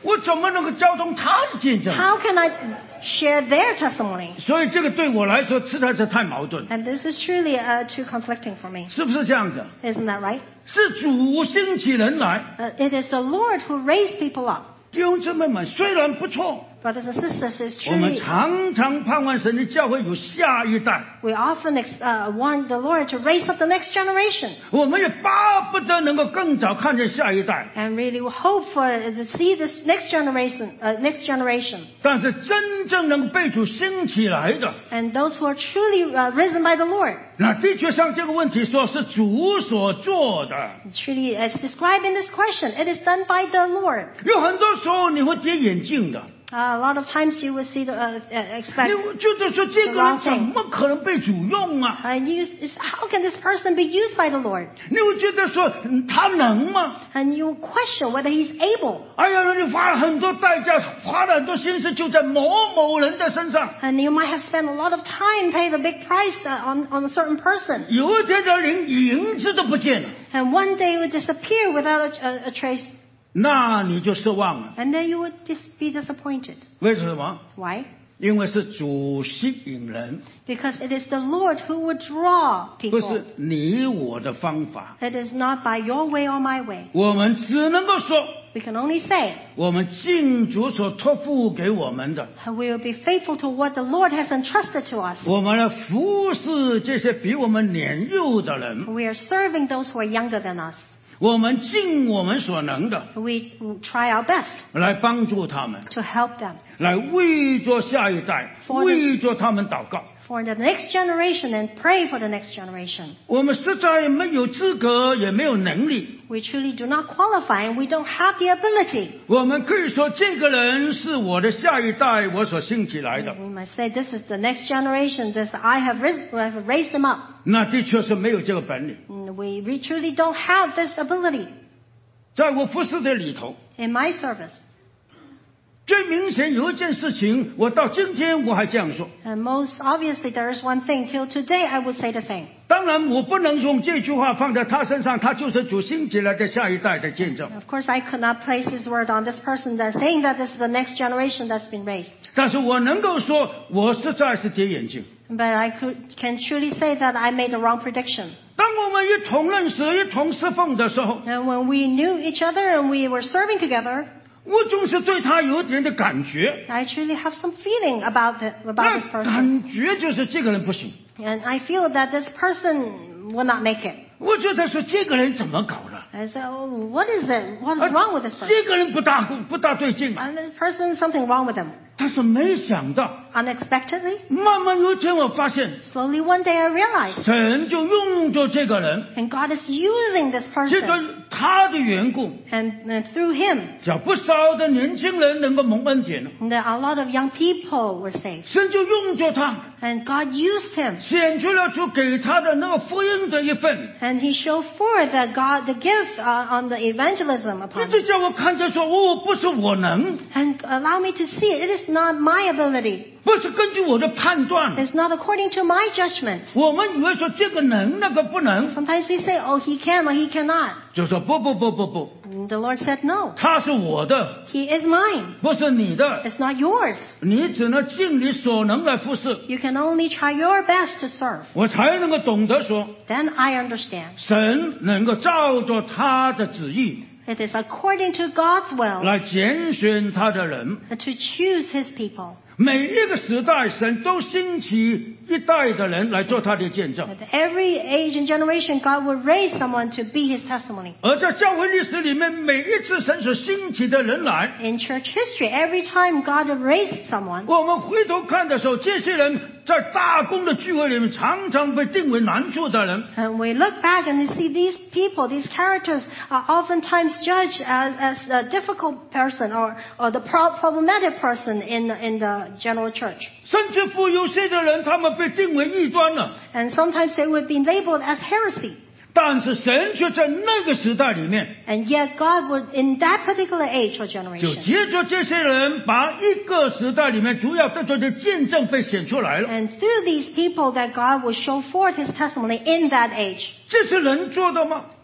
我怎么能够交通他的见证？ How can I share their testimony? 所以这个对我来说实在是太矛盾， And this is truly uh, too conflicting for me. 是不是这样子？ Isn't that right? 是主兴起人来， Uh, it is the Lord who raised people up. 弟兄姊妹们，虽然不错， Brothers and sisters, it's 我们 truly, 常常盼望神的教会有下一代， we often ex- uh, want the Lord to raise up the next generation. 我们也巴不得能够更早看见下一代。 And really hope for to see this next generation, uh, next generation. 但是真正能被主兴起来的， And those who are truly uh, risen by the Lord. 那的确像这个问题说是主所做的。 Truly, as described in this question, it is done by the Lord. 有很多时候你会跌眼镜的， Uh, a lot of times you will see the, uh, uh, 你 expect, 会觉得说这个人怎么可能被主用啊？ and you, is- how can this person be used by the Lord? 你会觉得说嗯他能吗？ And you question whether he's able. 哎呀，你花了很多代价，花了很多心思，就在某某人的身上。 And you might have spent a lot of time, paid a big price uh, on, on a certain person. 有一天的连影子都不见了， And one day it would disappear without a, a, a trace. 那你就失望了。 And then you would dis- be disappointed. 为什么？ Why? 因为是主吸引人， Because it is the Lord who would draw 不 people. 是你我的方法。 It is not by your way or my way. 我们只能够说， We can only say 我们尽主所托付给我们的， we will be faithful to what the Lord has entrusted to us. 我们来服侍这些比我们年幼的人， We are serving those who are younger than us. 我们尽我们所能的 We try our best 来帮助他们， to help them 来为着下一代， For the- 为着他们祷告。 for the next generation and pray for the next generation. 我们实在没有资格，也没有能力。 We truly do not qualify and we don't have the ability. 我们可以说，这个人是我的下一代，我所兴起来的。 We must say this is the next generation. This I have raised, I have raised them up. 那的确是没有这个本领。 Mm, We, we truly don't have this ability 在我服侍的里头， in my service. 最明显有一件事情，我到今天我还这样说。 And most obviously, there is one thing. Till today, I would say the same. 当然，我不能用这句话放在他身上，他就是主兴起来的下一代的见证。 Of course, I could not place this word on this person that saying that this is the next generation that's been raised. 但是我能够说，我实在是跌眼镜。 But I could, can truly say that I made the wrong prediction. 当我们一同认识、一同侍奉的时候， And when we knew each other and we were serving together, 我总是对他有一点的感觉。 I truly have some feeling about the, 那 about this person. 感觉就是这个人不行。 And I feel that this person will not make it. 我觉得说这个人怎么搞的？ I say, oh, what is it? What is wrong with this person? 这个人不大不大对劲啊！ And this person, something wrong with him. 但是没想到， Unexpectedly, 慢慢有一天我发现， slowly one day I realized, 神就用着这个人， and God is using this 借着 person, 他的缘故， and, and through him, 叫不少的年轻人能够蒙恩典了。 that a lot of young people were saved. 神就用着他， And God used him, 显出了主给他的那个福音的一份。 and he showed forth that God, the gift uh, on the evangelism 一 upon 直 him. 叫我看见说，哦，不是我能， And allow me to see it. It is not my ability. 不是根据我的判断。 It's not according to my judgment. 我们以为说这个能，那个不能， Sometimes we say, oh, he can or he cannot. 就说不不不不不， And the Lord said, no, 他是我的， he is mine. 不是你的。 It's not yours. 你只能尽你所能来服侍， You can only try your best to serve. 我才能够懂得说， Then I understand. 神能够照着他的旨意 It is according to God's will 来拣选他的人。 to choose his people. 每一个时代，神都兴起一代的人来做他的见证。 At every age and generation, God will raise someone to be his testimony. 而在教会历史里面，每一次神所兴起的人来， In church history, every time God will raise someone, 我们回头看的时候，这些人在大公的聚会里面，常常被定为难处的人。 and we look back and we see these people, these characters, are oftentimes judged as, as a difficult person or, or the pro- problematic person in, in the general church. 甚至乎有些的人，他们被定为异端了。 And sometimes they would be labeled as heresy. 但是神却在那个时代里面， And yet God would, in that particular age or 就 generation, 借着这些人，把一个时代里面主要得着的见证被显出来了。 and through these people that God will show forth his testimony in that age. 这是人做的吗？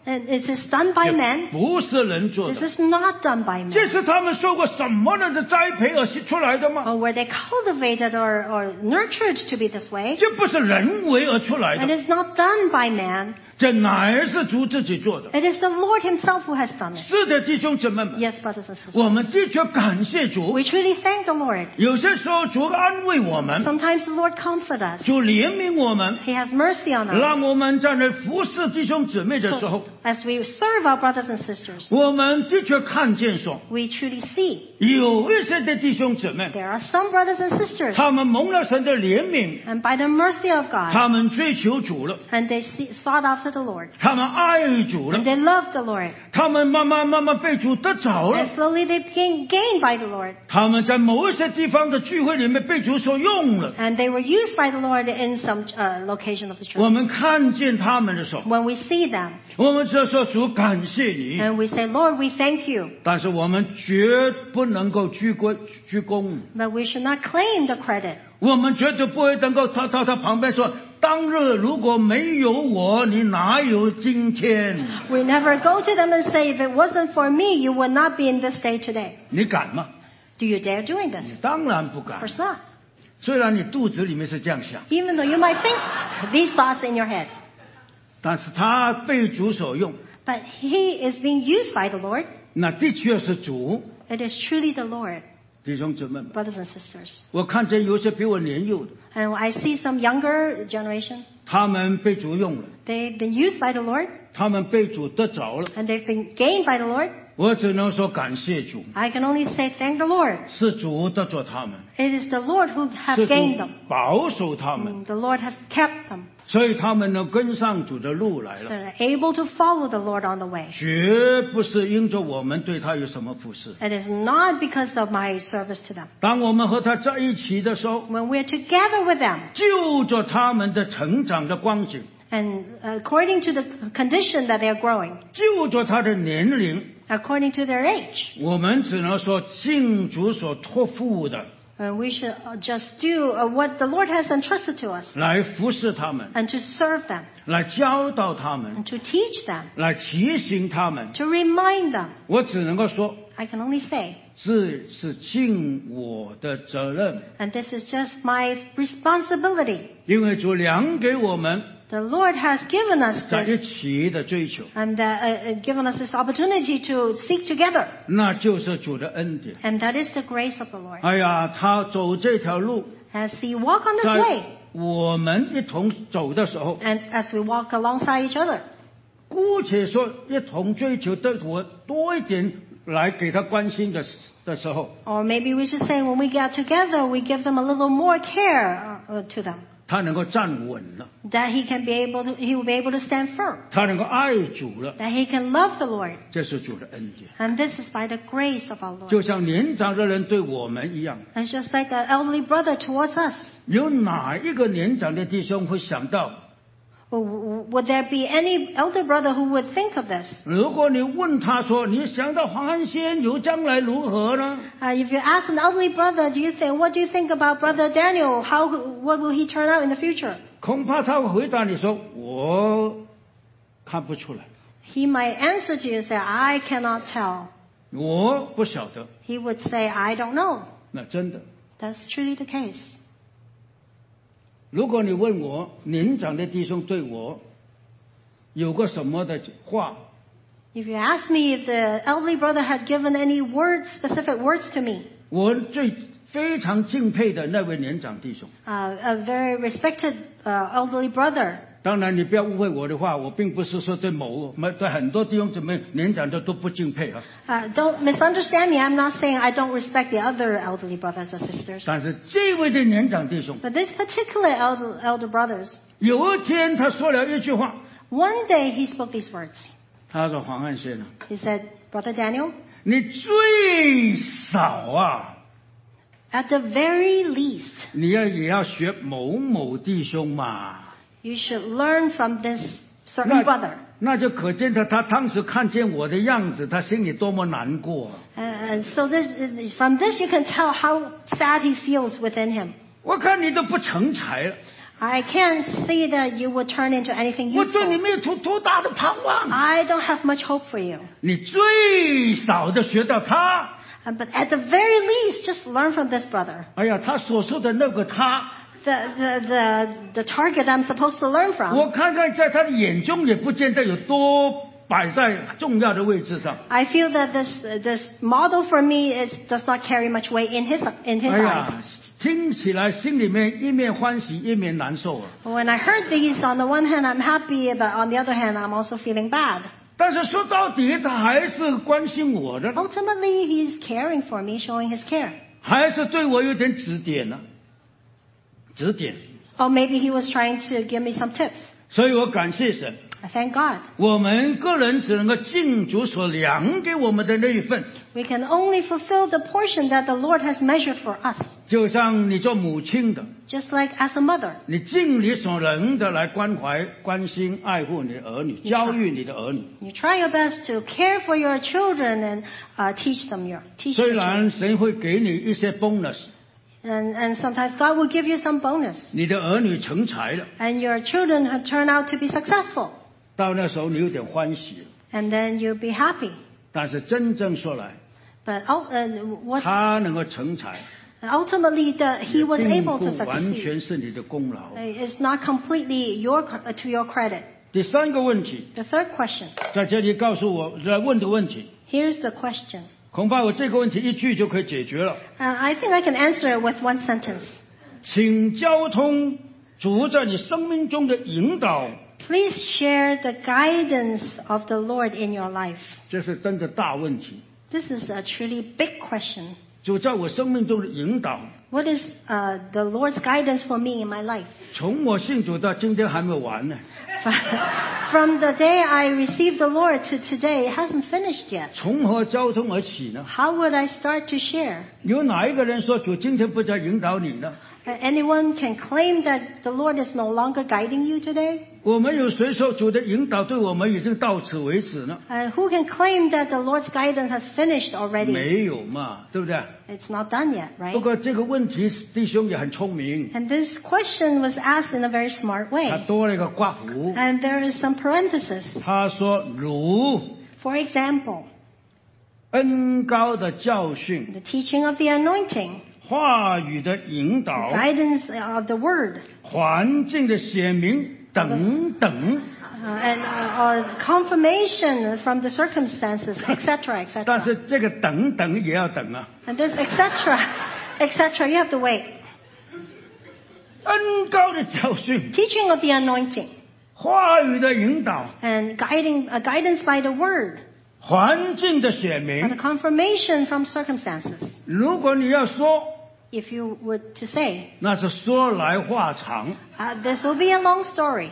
And it is done by 也 man. 不是人做 This 的。 is not done by 这 man. 是他们受过什么样的栽培而出来的吗？ Or were they cultivated or, or nurtured to be this way? 这不是人为而出来 It 的， is not done by man. 这乃是主自己做的。 It is the Lord himself who has done it. 是的，弟兄姊妹们， Yes, brothers and 我 sisters. 们的确感谢主。 We truly thank the Lord. 有些时候主安慰我们， Sometimes the Lord comforts us. 主怜悯我们， He has mercy on us. 让我们在那服侍弟兄姊妹的时 So, 候， as we serve our brothers and sisters, 我们的确看见说， we truly see 有一些的弟兄姊妹， there are some brothers and sisters, 他们蒙了神的怜悯， and by the mercy of God, 他们追求主了， and they see, sought after the Lord, 他们爱主了 and，they love the Lord, 他们慢慢慢慢被主得着了 and。slowly they became gained by the Lord, 他们在某一些地方的聚会里面被主所用了。 and they were used by the Lord in some uh, location of the 我 church. 们看见他们的时候， When we see them, 我们就说主感谢你， and we say, Lord, we thank you, 但是我们绝不能够居功居功， but we should not claim the credit. 我们绝对不会能够到到他旁边说，当日如果没有我，你哪有今天？ We never go to them and say, if it wasn't for me, you would not be in this state today. 你敢吗？ Do you dare doing this? 你当然不 Of 敢。 course not. 虽然你肚子里面是这样想， Even though you might think these thoughts in your head. 但是他被主所用， But he is being used by the Lord. 那的确是主。 It is truly the Lord, 弟兄姊妹们， brothers and sisters. 我看见有些比我年幼的， And I see some younger generation. 他们被主用了， They've been used by the Lord, 他们被主得着了。 and they've been gained by the Lord. 我只能说感谢主， I can only say thank the Lord. 是主得着他们， It is the Lord who have 是主 gained them. 保守他们， And the Lord has kept them. 所以他们能跟上主的路来 So 了。 they're able to follow the Lord on the way. 绝不是因着我们对他有什么服侍。 It is not because of my service to them. 当我们和他在一起的时候， When we're together with them, 就着他们的成长的光景， and according to the condition that they're growing, 就着他的年龄， according to their age, 我们只能说尽主所托付的 uh, we should uh, just do uh, what the Lord has entrusted to us 来服侍他们， and to serve them 来教导他们， and to teach them, 来提醒他们。 to remind them. 我只能够说， I can only say, 这是尽我的责任， and this is just my responsibility. 因为主量给我们 The Lord has given us 在一 this 起的追求， and uh, uh, given us this opportunity to seek together. 那就是主的恩典。 And that is the grace of the Lord. 哎呀，他走这条路， As we walk on this 在 way, 我们一同走的时候， and as we walk alongside each other, 姑且说一同追求的我多一点来给他关心的的时候， or maybe we should say when we get together, we give them a little more care uh, uh, to them, 他能够站稳了， that he can be able to, he will be able to stand firm, 他能够爱主了， that he can love the Lord. 这是主的恩典。 And this is by the grace of our 就 Lord. 像年长的人对我们一样， It's just like an elderly brother towards us. 有哪一个年长的弟兄会想到， Would there be any elder brother who would think of this? 如果你问他说，你想到黄安仙有将来如何呢？ Uh, if you ask an elderly brother, do you think, what do you think about Brother Daniel? How, what will he turn out in the future? 恐怕他会回答你说，我看不出来， He might answer to you and say, I cannot tell. 我不晓得。 He would say, I don't know. 那真的， That's truly the case. 如果你问我年长的弟兄对我有个什么的话， If you ask me if the elderly brother had given any words, specific words to me, 我最非常敬佩的那位年长弟兄。 uh, a very respected uh, elderly brother. 当然，你不要误会我的话，我并不是说对某对很多弟兄姊妹年长的都不敬佩啊。 Uh, don't misunderstand me. I'm not saying I don't respect the other elderly brothers and sisters. 但是这位的年长弟兄， But this particular elder, elder brothers, 有一天他说了一句话， one day he spoke these words. 他说：“黄汉先生， He said, Brother Daniel, 你最少啊， at the very least, 你要也要学某某弟兄嘛。 you should learn from this certain 那 brother. 那就可见他他当时看见我的样子，他心里多么难过。 And, and so this, from this you can tell how sad he feels within him. 我看你都不成才了， I can't see that you would turn into anything 我对你 useful. 没有多多大的盼望。 I don't have much hope for you. 你最少的学到他， Uh, But at the very least, just learn from this brother. 哎呀，他所说的那个他， The, the, the, the target I'm supposed to learn from. 我看看在他的眼中也不见得有多摆在重要的位置上。 I feel that this, this model for me is, does not carry much weight in his, in his 哎 eyes. 呀，听起来心里面一面欢喜一面难受啊。 When I heard these, on the one hand, I'm happy, but on the other hand, I'm also feeling bad. 但是说到底，他还是关心我的， Ultimately, he's caring for me, showing his care. 还是对我有点指点呢、指点。 Or maybe he was trying to give me some tips. 所以我感谢神， I thank God. 我们个人只能够尽主所量给我们的那一份。 We can only fulfill the portion that the Lord has measured for us. 就像你做母亲的， Just like as a mother, 你尽你所能的来关怀、关心、爱护你的儿女，教育你的儿女。 you try your best to care for your children and uh, teach them your teach 虽 your children. 然神会给你一些 bonus， And, and sometimes God will give you some bonus. 你的儿女成才了， And your children have turned out to be successful. 到那时候你有点欢喜了。 And then you'll be happy. 但是真正说来， But ul- uh, what, 他能够成才， ultimately, the, he was 并 able 不 to 完 succeed. 全是你的功劳。 It's not completely your, uh, to your credit. 第三个问题， The third question. 在这里告诉我来问的问题， Here's the question. 恐怕我这个问题一句就可以解决了。 Uh, I think I can answer it with one sentence. 请交通主在你生命中的引导， Please share the guidance of the Lord in your life. 这是真的大问题。 This is a truly big question. 主在我生命中的引导， What is uh, the Lord's guidance for me in my life? 从我信主到今天还没有完呢。 From the day I received the Lord to today, it hasn't finished yet. 从何交通而起呢？ How would I start to share? 有哪一个人说主今天不再引导你呢？ Uh, Anyone can claim that the Lord is no longer guiding you today? 我们有谁说主的引导对我们已经到此为止呢？ And who can claim that the Lord's guidance has finished already? 没有嘛，对不对？ It's not done yet, 不 right? 过这个问题弟兄也很聪明， And this question was asked in a very smart 他 way. 多了一个括弧， And there is some parenthesis. 他说如 For example, 恩高的教训、 the teaching of the anointing, 话语的引导、 guidance of the word, 环境的显明等等。 uh, and uh, or confirmation from the circumstances, et cetera, et 但 cetera. 是这个等等也要等啊， And this et cetera, et cetera, you have to wait. 恩高的教训、 Teaching of the anointing 话语的引导、 and guiding uh, guidance by the word 环境的显 and the 明。 confirmation from circumstances. 如果你要说， If you were to say, 那是说来话长。 uh, this will be a long story.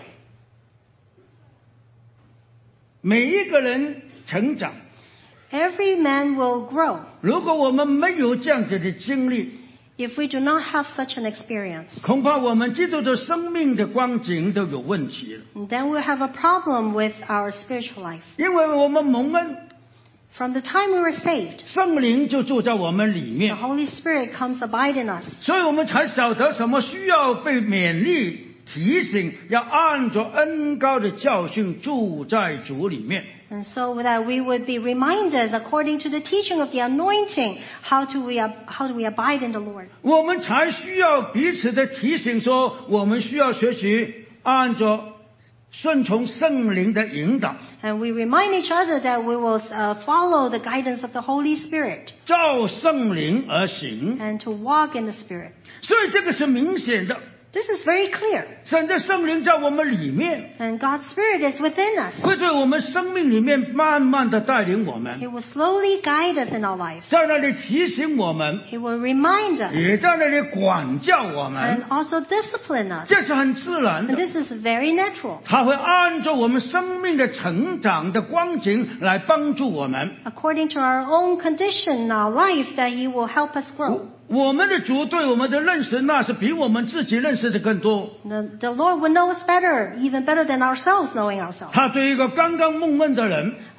每一个人成长， Every man will grow. 如果我们没有这样子的经历， If we do not have such an experience, 恐怕我们基督的生命的光景都有问题了。 then we'll have a problem with our spiritual life. 因为我们蒙恩， From the time we were saved, 圣灵就住在我们里 the 面， Holy Spirit comes abide in us. 所以我们才晓得什么需要被勉励、提醒，要按着恩高的教训住在主里面。 And so that we would be reminded, according to the teaching of the anointing, how do we, ab- how do we abide in the Lord. 我们才需要彼此的提醒说，我们需要学习按着顺从圣灵的引导， And we remind each other that we will uh, follow the guidance of the Holy Spirit 照圣灵而行。 and to walk in the Spirit. 所以这个是明显的， This is very clear. 神的圣灵在我们里面， And God's Spirit is within us. 会在我们生命里面慢慢的带领我 He 们， will slowly guide us in our lives. 在那里提醒我们， He will remind us 也在那里管教我 and 们， also discipline us. 这是很自然 And 的。 this is very natural. 他会按照我们生命的成长的光景来帮助我们。 According to our own condition in our life, that He will help us grow. 我们的主对我们的认识，那是比我们自己认识的更多。 The, the Lord will know us better, even better than ourselves knowing ourselves. 他对一个刚刚蒙恩的人，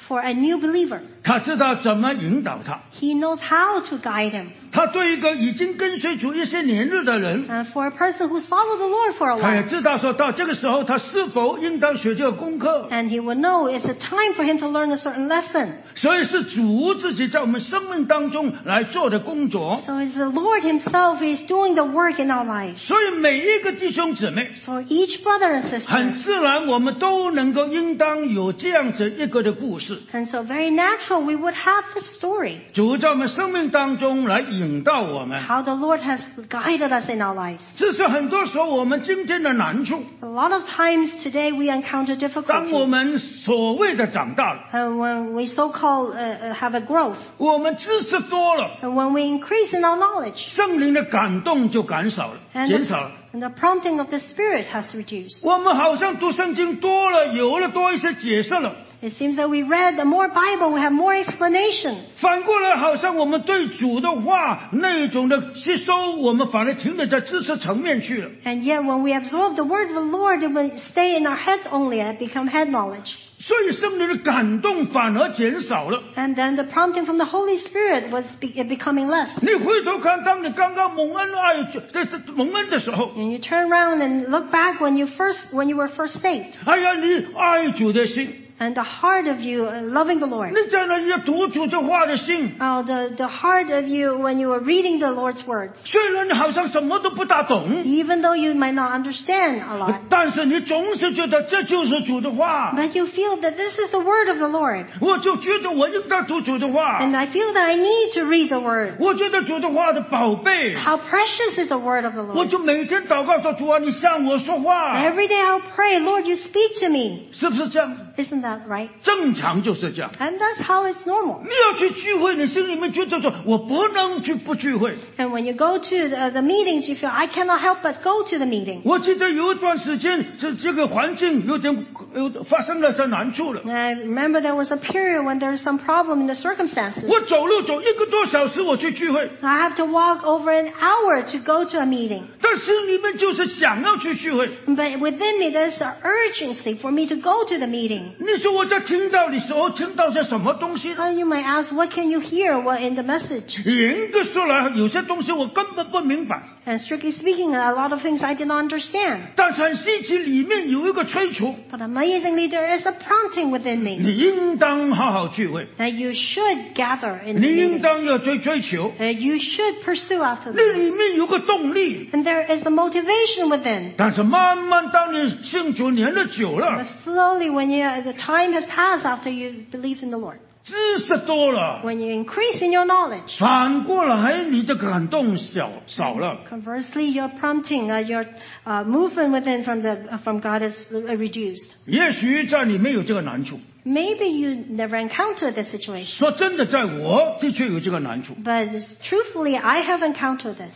for a new believer. 他知道怎么引导他。 He knows how to guide him. 他对一个已经跟随主一些年日的人， And for a person who's followed the Lord for a 他也 while, 知道说到这个时候他是否应当学这个功课。 and he will know it's a time for him to learn a certain lesson. 所以是主自己在我们生命当中来做的工作。 So it's the Lord himself who is doing the work in our lives. 所以每一个弟兄姊妹， So each brother and 很 sister, 自然我们都能够应当有这样子一个的故事。 and so very natural we would have this story. 主在我们生命当中来引导我们。 How the Lord has guided us in our lives. 这是很多时候我们今天的难处。 A lot of times today we encounter 当我 difficulties. 们所谓的长大了， And when we so-called uh, uh, have a growth, 我们知识多了， and when we increase in our knowledge, 圣灵的感动就减少了， and 减少了。 the, and the prompting of the Spirit has reduced. 我们好像读圣经多了，有了多一些解释了。 It seems that we read the more Bible, we have more explanation. 反过来，好像我们对主的话那一种的吸收，我们反而停留在知识层面去了。 And yet when we absorb the word of the Lord, it will stay in our heads only and become head knowledge. 所以圣灵的感动反而减少了。 And then the prompting from the Holy Spirit was be, becoming less. 你回头看，当你刚刚蒙恩爱这这蒙恩的时候， And you turn around and look back when you first, when you were first saved. 哎呀，你爱主的心， And the heart of you uh, loving the Lord. 你在那里读主的话的心， Oh, the, the heart of you when you were reading the Lord's words. 虽然你好像什么都不大懂， Even though you might not understand a lot. 但是你总是觉得这就是主的话， But you feel that this is the word of the Lord. 我就觉得我应该读主的话， And I feel that I need to read the word. 我觉得主的话的宝贝， How precious is the word of the 我 Lord. 就每天祷告说主啊，你向我说话， Every day I'll pray, Lord, you speak to me. 是不是这样？ Isn't that right? 正常就是这样。 And that's how it's normal. 你要去聚会，你心里面觉得说我不能去不聚会。 And when you go to the, the meetings, you feel, I cannot help but go to the meeting. 我记得有一段时间，这这个环境有点有发生了些难处了。 And I remember there was a period when there was some problem in the circumstances. 我走路走一个多小时，我去聚会， I have to walk over an hour to go to a meeting. 但心里面就是想要去聚会。 But within me, there's an urgency for me to go to the meeting. 你说我在听到的时候，听到些什么东西呢？ And you might ask, what can you hear what in the message? 严格说来，有些东西我根本不明白。 And strictly speaking, a lot of things I did not understand. 但是很稀奇，里面有一个催促， But amazingly, there is a prompting within me 你应当好好聚会， that you should gather in the 你应 meeting. 当要追追求， That you should pursue after 你 them. 里面有个动力。 And there is a motivation within. 但是慢慢当你信主年了久 But 了， slowly, when you, the time has passed after you believed in the Lord, 知识多了， when you increase in your knowledge, 反过来你的感动小少了。 conversely, your prompting, uh, your uh, movement within from the uh, from God is uh, reduced. 也许在你没有这个难处， Maybe you never encountered this situation, 说真的，在我的确有这个难处。 but truthfully, I have encountered this.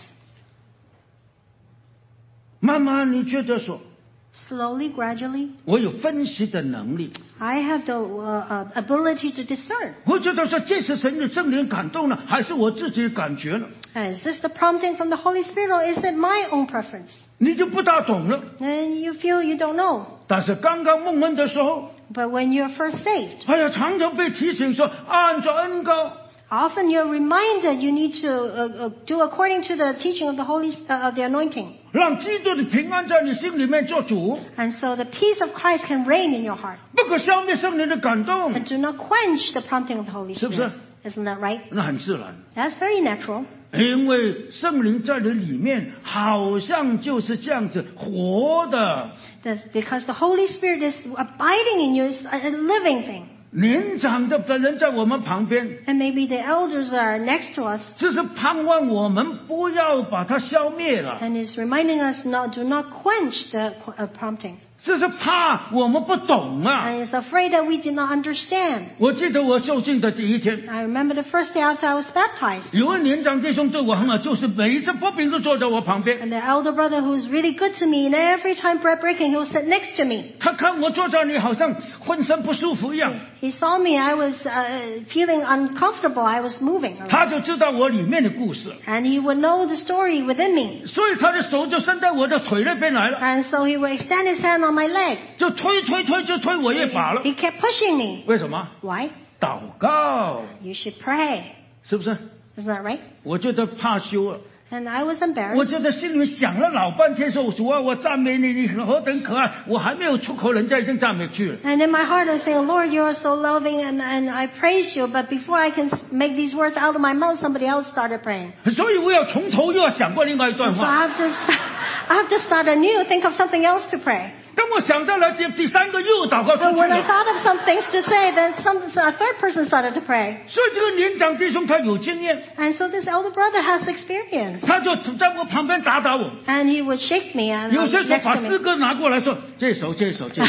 慢慢你觉得说， Slowly, gradually, 我有分析的能力， I have the uh, uh, ability to discern. 我觉得说这是神的圣灵感动呢，还是我自己感觉了？ Is this the prompting from the Holy Spirit, or is it my own preference? 你就不大懂了。 And you feel you don't know. 但是刚刚蒙恩的时候， But when you're first saved, 哎呀，常常被提醒说，按照恩膏， often you're reminded you need to uh, uh, do according to the teaching of the Holy uh, of the anointing. 让基督的平安在你心里面做主， And so the peace of Christ can reign in your heart. 不可消灭圣灵的感动， And do not quench the prompting of the Holy 是不是？ Spirit. Isn't that right? 那很自然。 That's very natural. 因为圣灵在你里面，好像就是这样子活的。 That's because the Holy Spirit is abiding in you. It's a a living thing. 年长的的人在我们旁边， And maybe the elders are next to us. 只是盼望我们不要把它消灭了， And is reminding us not, do not quench the uh, prompting. 只是怕我们不懂啊。 And is afraid that we did not understand. 我记得我受浸的第一天， I remember the first day after I was baptized. 有位年长弟兄对我很好，就是每一次播饼都坐在我旁边。 And the elder brother who is really good to me, and every time bread breaking, he will sit next to me. 他看我坐在那里，好像浑身不舒服一样， He saw me, I was uh, feeling uncomfortable, I was moving around. 他就知道我里面的故事， And he would know the story within me. 所以他的手就伸在我的腿那边来了。 And so he would extend his hand on my leg. 就推推推就推我一把了。 He kept pushing me. 为什么？ Why? 祷告， You should pray. 是不是？ Isn't that right? 我觉得怕羞了。 And I was 我 embarrassed. 就在心里面想了老半天，说主啊，我赞美你，你何等可爱！我还没有出口，人家已经赞美去了。 And in my heart I was saying, Lord, you are so loving and, and I praise you. But before I can make these words out of my mouth, somebody else started praying. 所以我要从头又要想过另外一段 So 话。 I have to, I have to start anew, think of something else to pray. 当我想到了第第三个又祷告出 So 去 when I 了。 thought of some things to say, then some, a third person started to pray. 所以这个年长弟兄他有经验， And so this elder brother has experience. 他就在我旁边打打我。 And he would shake me and 有些时候 next 把 to 诗 me. 歌拿过来说，这首这首这首。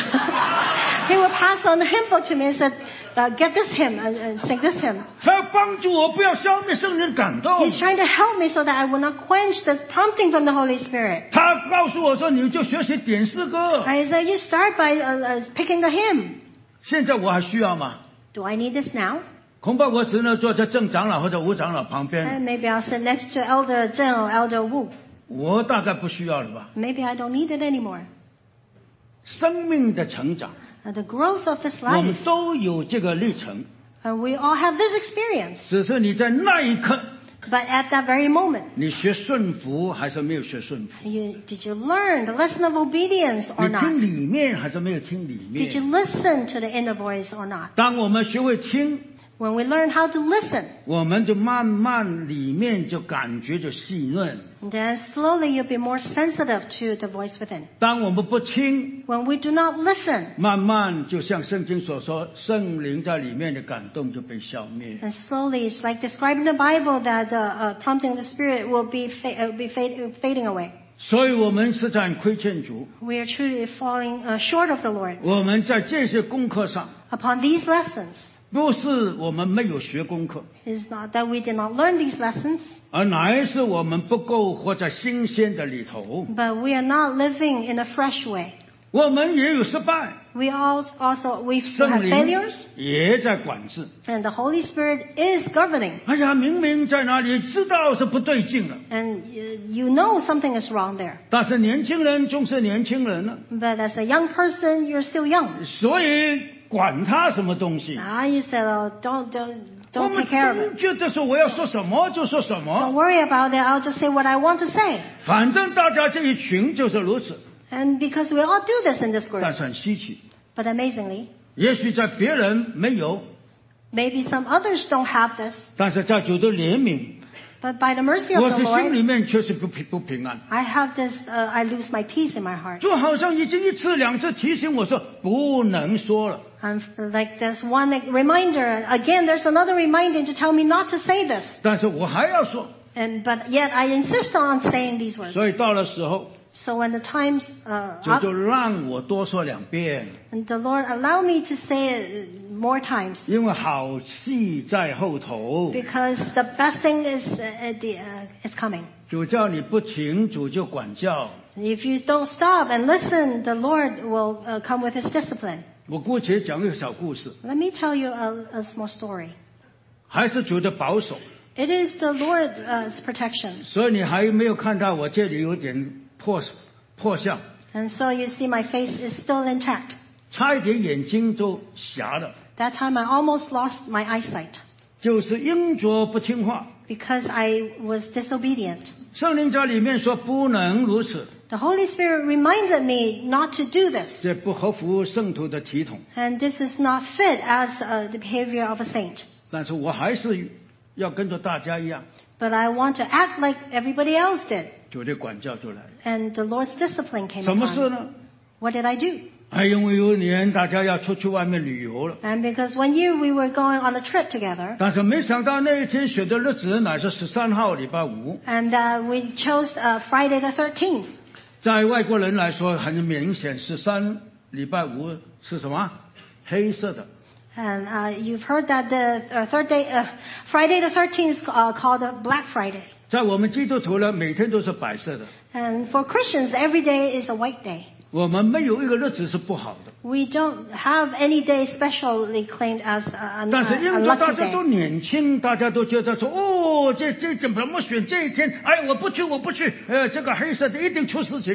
He would pass on the hymn book to me and said, uh, get this hymn and, and sing this hymn. 他要帮助我不要消灭圣灵感动。 He's trying to help me so that I will not quench the prompting from the Holy Spirit. 他告诉我说，你就学习点诗歌。 And he said, you start by uh, uh, picking the hymn. 现在我还需要吗？ Do I need this now? 恐怕我只能坐在正长老或者吴长老旁边。 And maybe I'll sit next to Elder Zheng or Elder Wu. 我大概不需要了吧？ Maybe I don't need it anymore. 生命的成长， Uh, the growth of this 我们 life, 都有这个历程， uh, we all have this experience. 只是你在那一刻， But at that very moment, 你学顺服还是没有学顺服？ you, did you learn the lesson of obedience or 你 not? 听里面还是没有听里 Did you 面？ listen to the inner voice or not? 当我们学会听， When we learn how to listen, 我们就慢慢里面就感觉就细润。 then slowly you'll be more sensitive to the voice within. 当我们不听， When we do not listen, 慢慢就像圣经所说，圣灵在里面的感动就被消灭。 and slowly, it's like described in the Bible that the uh, prompting of the Spirit will be, fa- uh, be fade- fading away. 所以我们实在很亏欠主。 We are truly falling uh, short of the Lord. 我们在这些功课上， Upon these lessons, 不是我们没有学功课， it is not that we did not learn these lessons, 而乃是我们不够活在新鲜的里头。 but we are not living in a fresh way. 我们也有失败， We also, also we 圣 have 灵 failures, 也在管制。 and the Holy Spirit is governing. 哎呀，明明在哪里知道是不对劲了， And you, you know something is wrong there. 但是年轻人终是年轻人了， But as a young person, you're still young. 所以管他什么东西。 Now you said, oh, don't, don't, 我 don't 们 take care of 总 it. 觉得说我要说什么就说什 Don't 么， worry about it. I'll just say what I want to say. 反正大家这一群就是如此。 And because we all do this in this group. 但是很稀奇， But amazingly, 也许在别人没有， maybe some others don't have this. 但是在主的怜悯， But by the mercy 我 of 是 the 心里 Lord, 面确实不平不平安。 I have this, uh, I lose my peace in my heart. 就好像已经一次两次提醒我说不能说了， And like there's one reminder, again there's another reminder to tell me not to say this. 但是我还要说。 And, but yet I insist on saying these words. 所以到了时候， So when the time's uh, 主 up, 就让我多说两遍， and the Lord allow me to say it more times. 因为好戏在后头。 Because the best thing is, uh, at the, uh, is coming. 主叫你不停，主就管教。 If you don't stop and listen, the Lord will uh, come with His discipline. 我姑且讲一个小故事， Let me tell you a, a small story. 还是主的保守， It is the Lord's uh, protection. 所以你还没有看到我这里有点破破相， And so you see my face is still intact. 差一点眼睛都瞎了， That time I almost lost my eyesight 就是因着不听话。 because I was disobedient. 圣灵在里面说不能如此， The Holy Spirit reminded me not to do this. 这不合乎圣徒的体统。 And this is not fit as uh, the behavior of a saint. 但是我还是要跟着大家一样， But I want to act like everybody else did. 主的管教就来了。 And the Lord's discipline came 什么 upon 事 me. 呢？ What did I do? 还因为有一年大家要出去外面旅游了， And because one year we were going on a trip together, 但是没想到那一天选的日子乃是十三号礼拜五， and uh, we chose uh, Friday the thirteenth. 在外国人来说很明显，十三礼拜五是什么？黑色的。 And uh, you've heard that the uh, third day, uh, Friday the thirteenth is uh, called uh, Black Friday. 在我们基督徒呢，每天都是白色的。 And for Christians, every day is a white day. 我们没有一个日子是不好的， We don't have any day specially claimed as a, a, 但是因 a 为大 lucky 家都 day. 年轻，大家都觉得说，哦，这这怎么选这一天？哎，我不去，我不去，呃，这个黑色的一定出事情。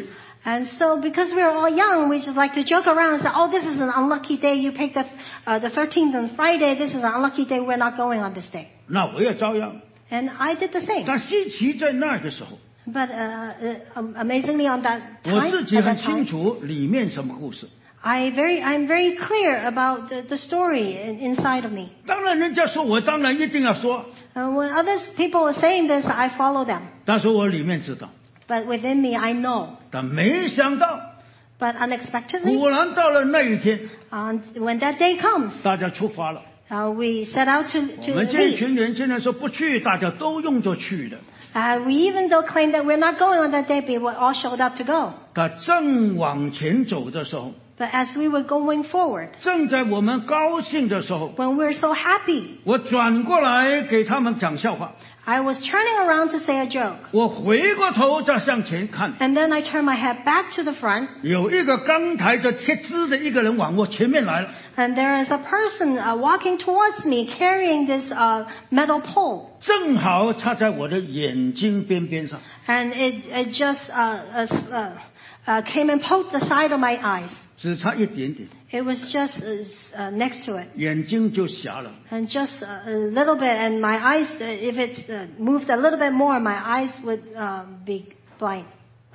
And so because we were all young, we just like to joke around and say, oh, this is an unlucky day. You picked the, uh, the thirteenth on Friday. This is an unlucky day. We're not going on this day. 那我也照样。 And I did the same. 但稀奇在那个时候， But uh, uh, amazingly on that 我 time, 自己 at 很 that 清 time, 楚里面什么故事。 I very, I'm very clear about the, the story in- inside of me. 当然人家说我当然一定要说， Uh, when others people are saying this, I follow them. 但是我里面知道， But within me, I know. 但没想到 But unexpectedly, 果然到了那一天， uh, when that day comes, 大家出发了。 uh, we set out to, 我 to 们这一 leave. 群年轻人说不去，大家都用着去的。 Uh, we even though claim that we're not going on that day, but we all showed up to go. 但正往前走的时候， But as we were going forward, 正在我们高兴的时候， when we were so happy, 我转过来给他们讲笑话。 I was turning around to say a joke. 我回过头再向前看， And then I turned my head back to the front, 有一个刚抬着铁枝的一个人往我前面来了。 and there is a person uh, walking towards me carrying this uh, metal pole. 正好插在我的眼睛边边上， And it, it just uh, uh, uh, uh, came and poked the side of my eyes. 只差一点点， It was just uh, uh, next to it. 眼睛就瞎了。 And just a, a little bit, and my eyes, uh, if it uh, moved a little bit more, my eyes would uh, be blind.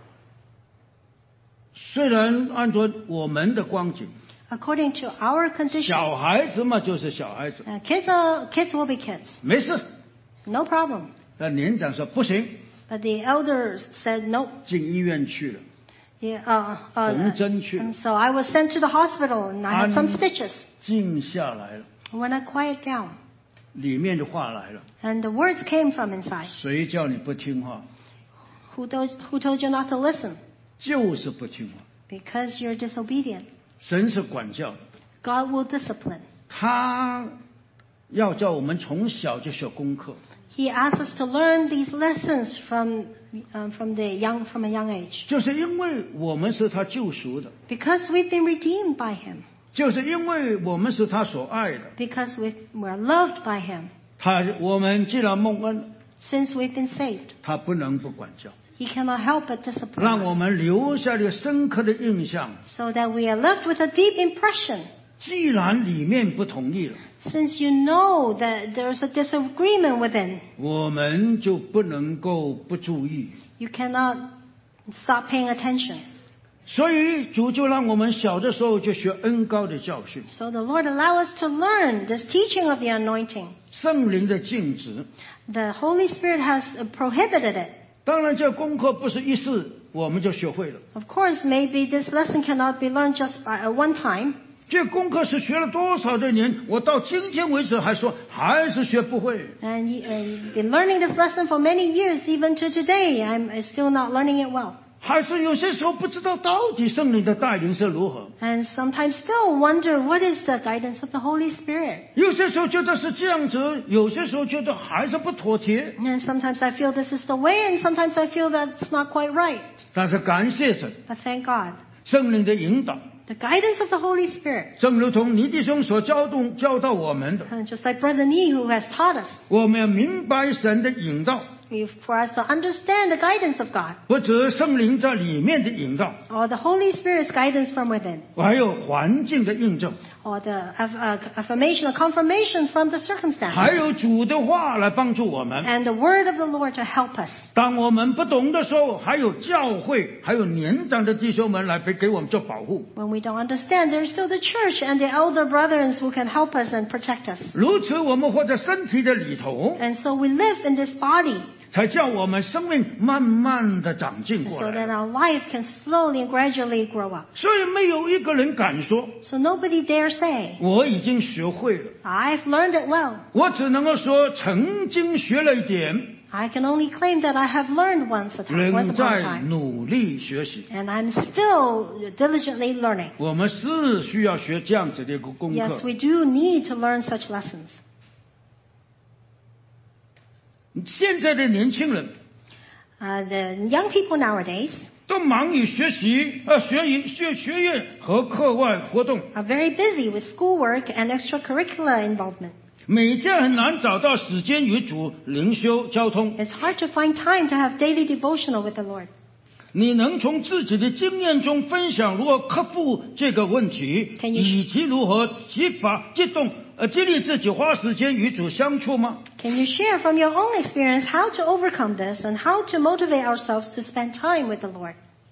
虽然按照我们的光景， According to our condition, 小孩子嘛就是小孩子， uh, kids, are, kids will be kids. 没事。 No problem. 但年长说不行， But the elders said no. 进医院去了， Yeah, uh, uh, 缝针去了 and，so I was sent to the hospital, and I had some stitches. 静下来了， When I quiet down, 里面的话来了， and the words came from inside. 谁叫你不听话？ Who told, who told you not to listen? 就是不听话。 Because you're disobedient. 神是管教的， God will discipline. 他要叫我们从小就学功课。 He asks us to learn these lessons from, um, from, the young, from a young age. 就是因为我们是他救赎的， Because we've been redeemed by Him. 就是因为我们是他所爱的。 Because we we're loved by Him. 他我们既然蒙恩， Since we've been saved, 他不能不管教， He cannot help but discipline 让我 us. 们留下了深刻的印象。 So that we are left with a deep impression. 既然里面不同意了， Since you know that there's a disagreement within, 我们就不能够不注意。 you cannot stop paying attention. 所以主就让我们小的时候就学恩高的教训， So the Lord allow us to learn this teaching of the anointing. 圣灵的禁止。 The Holy Spirit has uh, prohibited it. 当然，这功课不是一次我们就学会了， Of course, maybe this lesson cannot be learned just by uh, one time. 这功课是学了多少的年，我到今天为止还说还是学不会。 And you, uh, you've been learning this lesson for many years, even to today. I'm uh, still not learning it well. 还是有些时候不知道到底圣灵的带领是如何， And sometimes still wonder what is the guidance of the Holy Spirit. 有些时候觉得是这样子，有些时候觉得还是不妥帖。 And sometimes I feel this is the way, and sometimes I feel that's not quite right. 但是感谢神， But thank God. 圣灵的引导， The guidance of the Holy Spirit. 正如同尼弟兄所教导教导我们的， And just like Brother Nee, who has taught us, 我们要明白神的引导， we- for us to understand the guidance of God, 不止圣灵在里面的引导， or the Holy Spirit's guidance from within, 还有环境的印证， or the aff- uh, affirmation or confirmation from the 还 circumstances, 有主的话来帮助我们。 and the word of the Lord to help us. 当我们不懂的时候，还有教会，还有年长的弟兄们来给给我们做保护。 When we don't understand, there's still the church and the elder brothers who can help us and protect us. 如此，我们活在身体的里头， And so we live in this body, 才叫我们生命慢慢的长进过 so that 来。 our life can slowly and gradually grow up. 所以没有一个人敢说 So nobody dare say, 我已经学会了， I've learned it well. 我只能够说曾经学了一点， I can only claim that I have learned once a time, once 仍 upon a 在 time. 努力学习。 And I'm still diligently learning. 我们是需要学这样子的一个功 Yes, 课。 we do need to learn such lessons. 现在的年轻人 Uh, the young people nowadays 都忙于学习，呃，学业、学学业和课外活动， are very busy with schoolwork and extracurricular involvement. 每天很难找到时间与主灵修交通。 It's hard to find time to have daily devotional with the Lord. 你能从自己的经验中分享如何克服这个问题，以及如何激发、激动、呃激励自己花时间与主相处吗？ Can you share from your own experience how to overcome this and how to motivate ourselves to spend time with the Lord?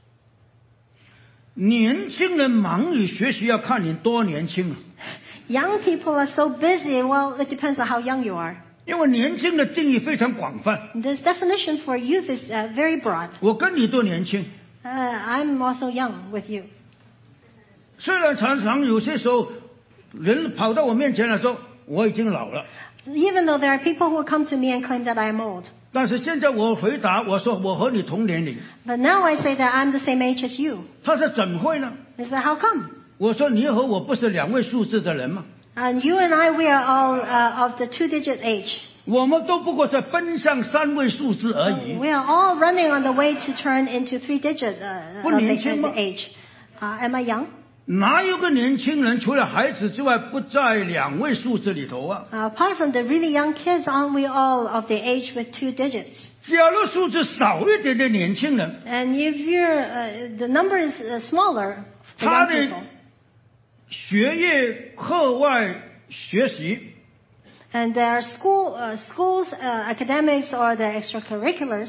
年轻人忙于学习要看你多年轻啊， Young people are so busy. Well, it depends on how young you are. 因为年轻的定义非常广泛。 This definition for youth is uh, very broad. 我跟你都年轻， Uh, I'm also young with you. 虽然常常有些时候人跑到我面前来说我已经老了， Even though there are people who come to me and claim that I am old. 但是现在我回答我说我和你同年龄。 But now I say that I'm the same age as you. 他说怎么会呢？ They say, how come? 我说你和我不是两位数字的人吗？ And you and I, we are all uh, of the two-digit age. 我们都不过是奔向三位数字而已。 We are all running on the way to turn into three-digit uh, 不 of 年 the, 轻吗？ the age. Uh, am I young? 哪有个年轻人除了孩子之外不在两位数字里头啊？ Uh, apart from the really young kids, aren't we all of the age with two digits? 假如数字少一点的年轻人， And if you're, uh, the number is uh, smaller for 他 young 的 people, 学业课外学习 and their school, uh, schools, uh, academics, or their extracurriculars,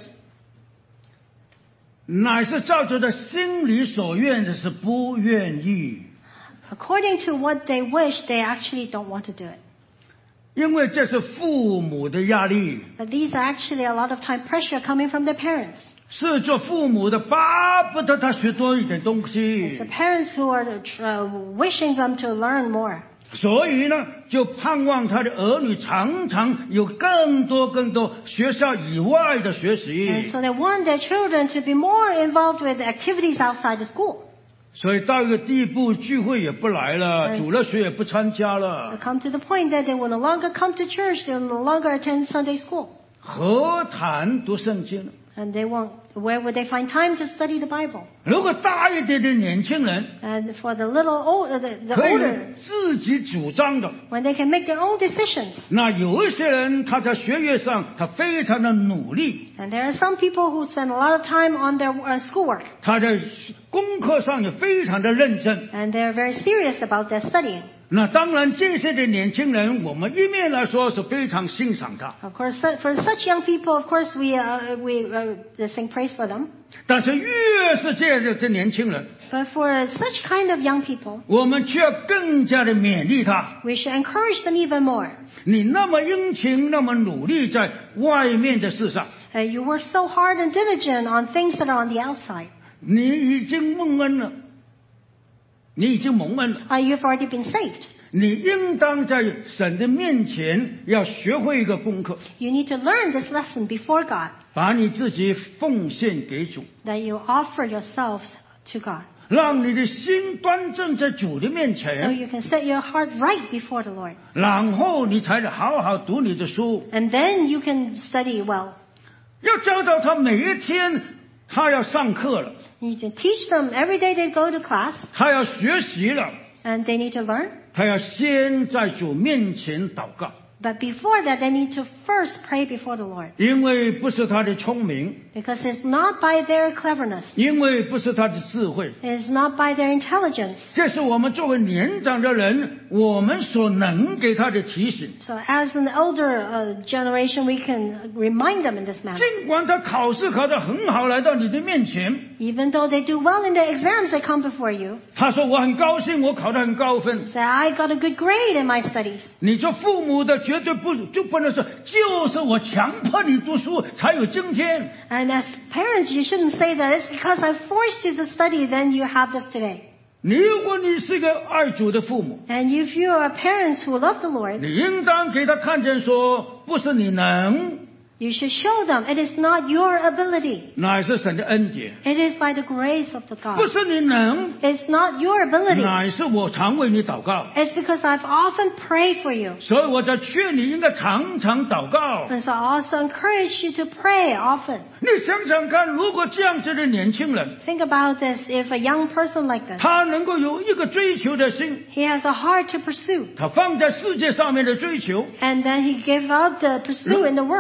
乃是照着他心里所愿的，是不愿意， according to what they wish, they actually don't want to do it. 因为这是父母的压力， But these are actually a lot of time pressure coming from their parents. 是做父母的巴不得他学多一点东 It's 西 the，parents who are uh, wishing them to learn more. 所以呢，就盼望他的儿女常常有更多更多学校以外的学 And 习。 so they want their children to be more involved with activities outside the school. 所以到一个地步，聚会也不来了， 嗯主日学也不参加 So 了， come to the point that they will no longer come to church, they will no longer attend Sunday school. 何谈读圣经呢？ And they won't, where would they find time to study the Bible? 如果大一点的年轻人 And for the little old, uh, the, the 可以 older, 自己主张的， when they can make their own decisions. 那有一些人他在学业上他非常的努力， And there are some people who spend a lot of time on their uh, schoolwork. 他在功课上也非常的认真。 And they're very serious about their studying. 那当然，这些的年轻人，我们一面来说是非常欣赏他， Of course, su- for such young people, of course, we, uh, we uh, sing praise for them. 但是越是这样的年轻人， But for such kind of young people, 我们却要更加的勉励他。 we should encourage them even more. 你那么殷勤，那么努力在外面的事上， Uh, you work so hard and diligent on things that are on the outside. 你已经蒙恩了，你已经蒙恩了。 Uh, you've already been saved. 你应当在神的面前要学会一个功课， You need to learn this lesson before God, 把你自己奉献给主， that you offer yourselves to God. 让你的心端正在主的面 So 前， you can set your heart right before the Lord. 然后你才能好好读你的书。 And then you can study well. 要教导他每一天，他要上课了， You need to teach them every day they go to class, 他要学习了， and they need to learn. 他要先在主面前祷告， But before that, they need to first pray before the Lord. 因为不是他的聪明， Because it's not by their cleverness. 因为不是他的智慧， It's not by their intelligence. 这是我们作为年长的人，我们所能给他的提醒。 So as an elder uh, generation, we can remind them in this manner. 尽管他考试考得很好，来到你的面前， Even though they do well in their exams, they come before you. 他说我很高兴，我考得很高分。 Say, I got a good grade in my studies. 你做父母的绝对不就不能说，就是我强迫你读书才有今天。 And as parents, you shouldn't say that it's because I forced you to study, then you have this today. 你如果你是个爱主的父母， And if you are parents who love the Lord, 你应当给他看见说，不是你能， you should show them it is not your ability. 乃是神的恩典； It is by the grace of the 不 God. 是你能， It's not your ability. 乃是我常为你祷告。 It's because I've often prayed for you. 所以我在劝你应该常常祷告。 And so I also encourage you to pray often. 你想想看，如果这样子的年轻人， Think about this. If a young person like this, 他能够有一个追求的心， he has a heart to pursue, 他放在世界上面的追求， and then he gave up the pursuit in the world. 如果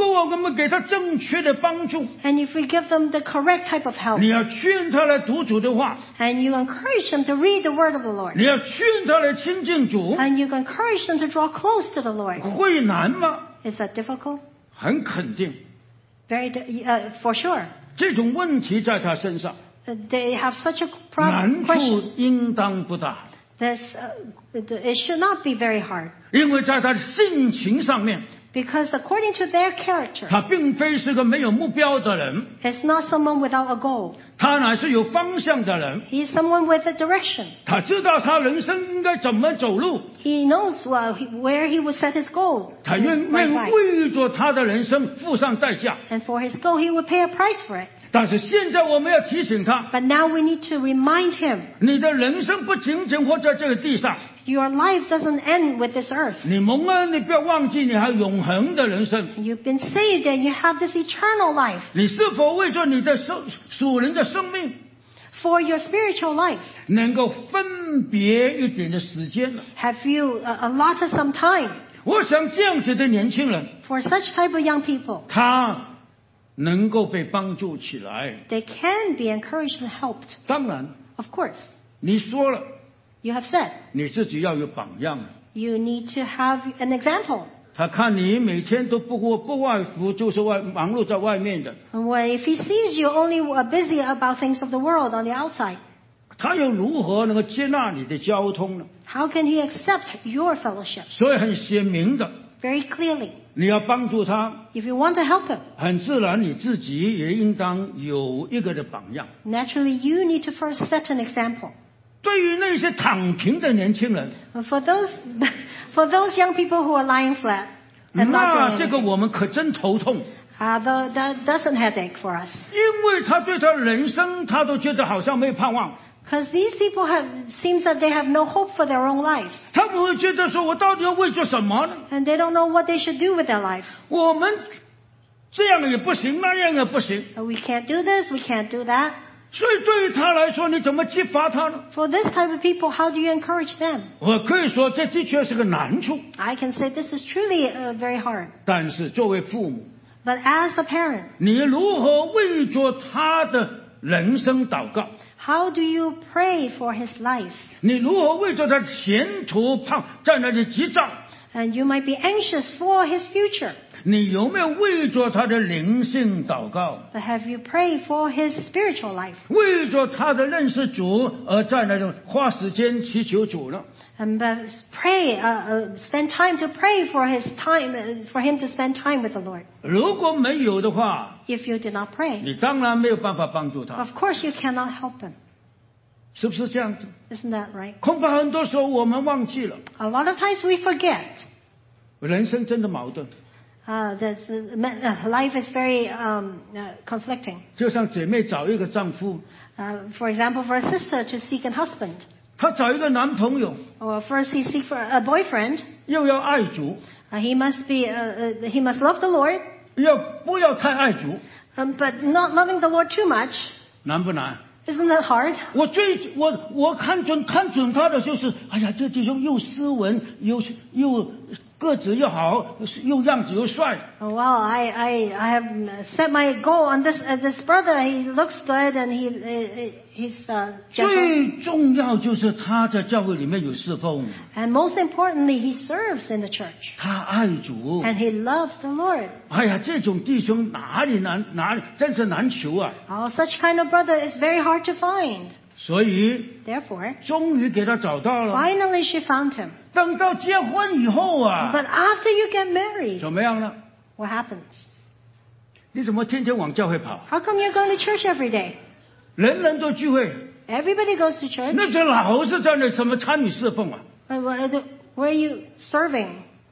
果我们给他正确的帮助， And if we give them the correct type of help, 你要劝他来读主的话， and you encourage them to read the word of the Lord, 你要劝他来亲近主， and you encourage them to draw close to the Lord, 会难吗？ is that difficult? 很肯定， Very, di- uh, for sure. 这种问题在他身上 Uh, They have such a 难 problem, 处 question. 应当不大， This, uh, it it should not be very hard, 因为在他的性情上面， because according to their character, 他并非是个没有目标的人， it's not someone without a goal. 他乃是有方向的人。 He's someone with a direction. 他知道他人生应该怎么走路， He knows well, he- where he would set his goal. 他 in 愿 his 愿 life. 为着他的人生付上代价。 And for his goal, he would pay a price for it. 但是现在我们要提醒他， But now we need to remind him, 你的人生不仅仅活在这个地上， your life doesn't end with this earth. 你蒙恩，你不要忘记你还有永恒的人生。 You've been saved and you have this eternal life. 你是否为着你的生属人的生命， For your spiritual life, 能够分别一点的时间呢？ have you uh, allotted some time 我想这样子的年轻人， for such type of young people? 他能够被帮助起来。 They can be encouraged and helped. 当然， Of course, 你说了， you have said 你自己要有榜样。 you need to have an example. 他看你每天都不过不外乎就是外忙碌在外面的， And when, if he sees you only uh, busy about things of the world on the outside, 他又如何能够接纳你的交通呢？ how can he accept your fellowship? 所以很显明的， Very clearly, 你要帮助他， if you want to help him, 很自然你自己也应当有一个的榜样。 naturally you need to first set an example. 对于那些躺平的年轻人， For those, for those young people who are lying flat and not 那 doing 这个 anything, 我们可真头痛， uh, the, that doesn't headache for us. 因为他对他人生他都觉得好像没有盼望， Because these people have, seems that they have no hope for their own lives. 他们会觉得说我到底要为做什么呢？ And they don't know what they should do with their lives. 我们这样也不行，那样也不行， We can't do this, we can't do that. 所以对于他来说，你怎么激发他呢？ For this type of people, how do you encourage them? 我可以说，这的确是个难处。 I can say this is truly uh, very hard. 但是作为父母， But as a parent, 你如何为着他的人生祷告？ how do you pray for his life? 你如何为着他的前途盼在那里急躁？ And you might be anxious for his future. 你有没有为着他的灵性祷告？ But have you prayed for his spiritual life? 为着他的认识主而在那种花时间祈求主呢？ And uh, pray, uh, uh, spend time to pray for his time, uh, for him to spend time with the Lord. 如果没有的话， If you did not pray, 你当然没有办法帮助他， of course you cannot help him. 是不是这样子？ Isn't that right? 恐怕很多时候我们忘记了， A lot of times we forget. 人生真的矛盾。 Uh, that uh, life is very um, uh, conflicting. 就像姐妹找一个丈夫， Uh, for example, for a sister to seek a husband, 她找一个男朋友， or first he seek for a boyfriend, 又要爱主， uh, he must be, uh, uh, he must love the Lord, 要不要太爱主？ um, but not loving the Lord too much. 难不难？ Isn't that hard? 我最我我看准看准他的就是，哎呀，这弟兄又斯文，又又个子又好，又样子又帅。 Oh, well, I, I, I have set my goal on this uh, this brother. He looks good and he uh, he's uh, gentle. 最重要就是他在教会里面有侍奉， And most importantly, he serves in the church. 他爱主。 And he loves the Lord. 哎呀，这种弟兄哪里难哪里真是难求啊！ Oh, such kind of brother is very hard to find. 所以 Therefore, 终于给他找到了。 finally she found him. 等到结婚以后啊， But after you get married, 怎么样呢？ what happens? 你怎么天天往教会跑？ How come you're going to church every day? 人人都聚会， Everybody goes to church. 那这老是在那什么参与侍奉啊？ Uh, where where are you serving?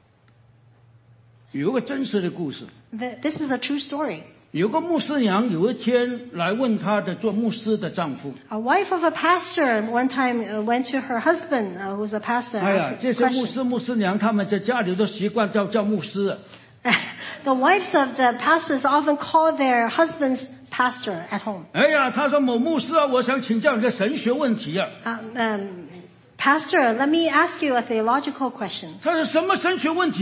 有一个真实的故事， The- This is a true story. 有个牧师娘有一天来问她的做牧师的丈夫， A wife of a pastor one time uh, went to her husband, uh, who's a pastor, 哎呀 asked， 这 a 些牧 question. 师牧师娘他们在家里都习惯叫叫牧师， The wives of the pastors often call their husbands pastor at home. 哎呀，他说某牧师啊，我想请教你个神学问题啊。 Um, um, pastor, let me ask you a theological question. 他说什么神学问题啊？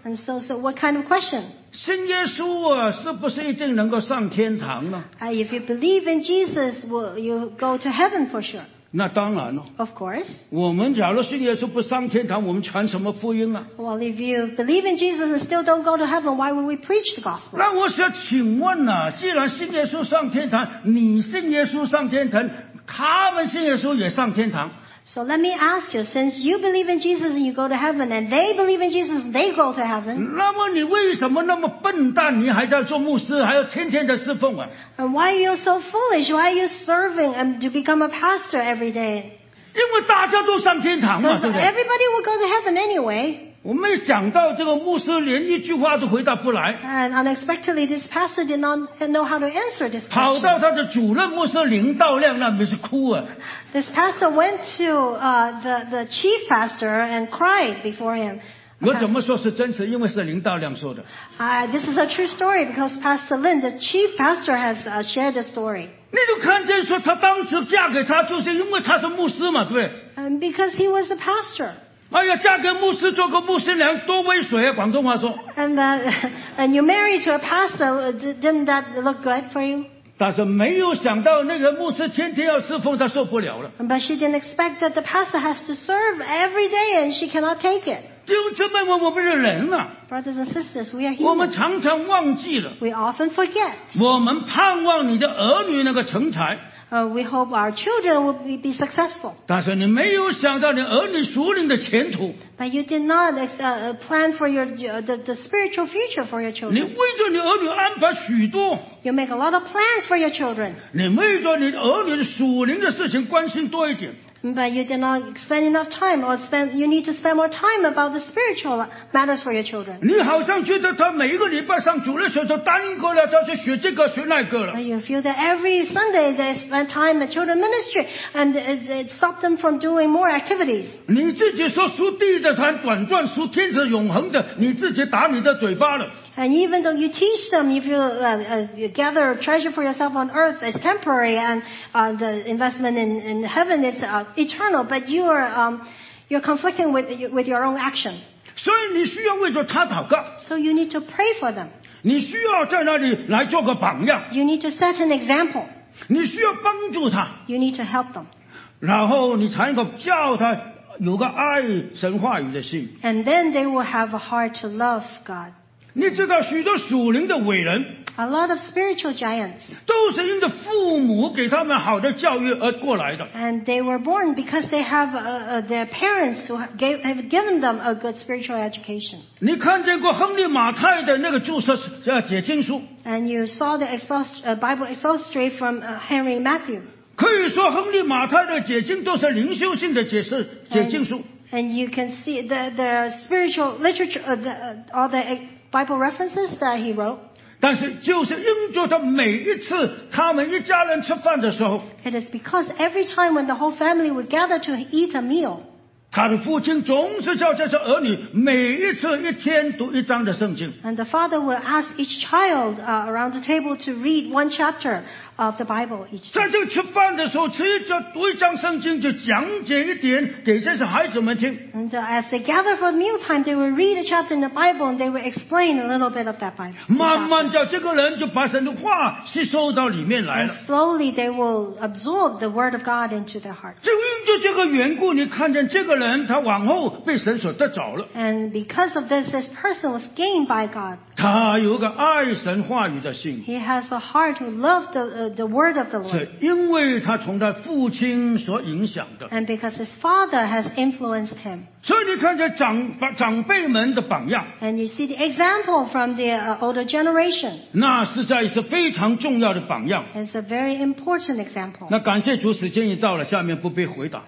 And so, so what kind of question? 信耶稣啊，是不是一定能够上天堂呢？ Uh, if you believe in Jesus, will you go to heaven for sure? 那当然了。 Of course. 我们假如信耶稣不上天堂，我们传什么福音啊？ Well, if you believe in Jesus and still don't go to heaven, why would we preach the gospel? 那我想请问啊，既然信耶稣上天堂，你信耶稣上天堂，他们信耶稣也上天堂。 So let me ask you, since you believe in Jesus and you go to heaven, and they believe in Jesus and they go to heaven, 那么你为什么那么笨蛋？你还在做牧师，还要天天的侍奉啊？ and why are you so foolish? Why are you serving and to become a pastor every day? 因为大家都上天堂嘛， Because 对不对？ everybody will go to heaven anyway. 我没想到这个牧师连一句话都回答不来， And unexpectedly, this pastor did not know how to answer this 跑到 question. 他的主任牧师林道亮那边是哭啊。 This pastor went to uh, the, the chief pastor and cried before him. 我怎么说是真实？因为是林道亮说的。 Uh, this is a true story because Pastor Lin, the chief pastor, has uh, shared the story. 你就看见说，他当时嫁给他，就是因为他是牧师嘛，对不对？ And because he was a pastor. 哎呀，嫁给牧师做个牧师娘多威水啊！广东话说。 And, uh, and you married to a pastor, didn't that look good for you? 但是没有想到那个牧师天天要侍奉，他受不了了。 But she didn't expect that the pastor has to serve every day and she cannot take it. 弟兄姊妹们，我们是人啊， Brothers and sisters, we are 我们 human. 常常忘记了， We often forget. 我们盼望你的儿女那个成才， Uh, we hope our children will be, be successful. 但是你没有想到你儿女属灵的前途， But you did not uh, plan for your uh, the, the spiritual future for your 你 children. 为着你儿女安排许多， You make a lot of plans for your children. 你为着你儿女的属灵的事情关心多一点。 But you did not spend enough time, or spend, you need to spend more time about the spiritual matters for your children. 你好像觉得他每一个礼拜上主日学都耽搁了，他去学这个学那个了。 And you feel that every Sunday they spend time in children ministry, and it, it stopped them from doing more activities. 你自己说属地的谈短暂，属天是永恒的，你自己打你的嘴巴了。 And even though you teach them, if you, uh, uh, you gather treasure for yourself on earth is temporary, and uh, the investment in, in heaven is uh, eternal, but you are um, you're conflicting with with your own action. 所以你需要为着他祷告， So you need to pray for them. 你需要在那里来做个榜样， You need to set an example. 你需要帮助他， You need to help them. 然后你才能够叫他有个爱神话语的心。 And then they will have a heart to love God. 你知道许多属灵的伟人， A lot of spiritual giants, 都是因着父母给他们好的教育而过来的。 and they were born because they have uh, uh, their parents who have, gave, have given them a good spiritual education. 你看见过亨利马太的那个注释呃解经书， And you saw the expos- uh, Bible expository from uh, Henry Matthew. 可以说亨利马太的解经都是灵修性的解释解经书。 And you can see the, the spiritual literature, uh, the, uh, all the uh, Bible references that he wrote. 但是就是因着他每一次他们一家人吃饭的时候， It is because every time when the whole family would gather to eat a meal, 他的父亲总是叫这些儿女每一次一天读一章的圣经。 and the father will ask each child uh, around the table to read one chapter of the Bible each 在 day. 这个吃饭的时候，吃一章读一章圣经，就讲解一点给这些孩子们听。 And uh, as they gather for mealtime, they will read a chapter in the Bible and they will explain a little bit of that Bible. 慢 chapter. 慢叫这个人就把神的话吸收到里面来 And 了。 slowly they will absorb the Word of God into their heart. 就因着这个缘故，你看见这个人，他往后被神所得着了。 And because of this, this person was gained by God. 他有个爱神话语的心， He has a heart to love the, uh, the Word of the Lord. 是因为他从他父亲所影响的。 And because his father has influenced him. 所以你看见长长辈们的榜样， And you see the example from the uh, older generation. 那实在是非常重要的榜样。 It's a very important example. 那感谢主，时间已到了，下面不必回答，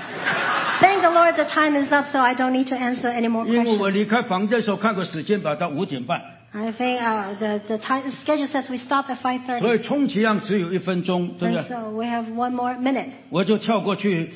Thank the Lord the time is up, so I don't need to answer any more 因为我 questions. 离开房间的时候看过时间表到五点半， I think uh, the, the time, schedule says we stop at five 所 thirty. 以充其量只有一分钟，对不 And 对？ so we have one more minute. 我就跳过去，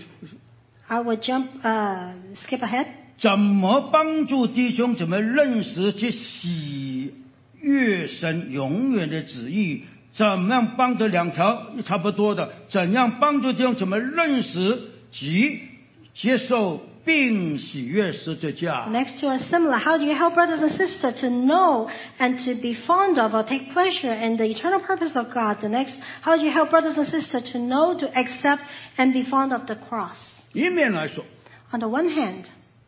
I would jump, uh, skip ahead. 怎么帮助弟兄怎么认识去喜悦神永远的旨意？怎么样帮助两条差不多的？怎样帮助弟兄怎么认识及接受并喜悦十字架。 Next two are similar. How do you help brothers and sisters to know and to be fond of or take pleasure in the eternal purpose of God? The next, how do you help brothers and sisters to know, to accept, and be fond of the cross? 一面来说， On the one hand,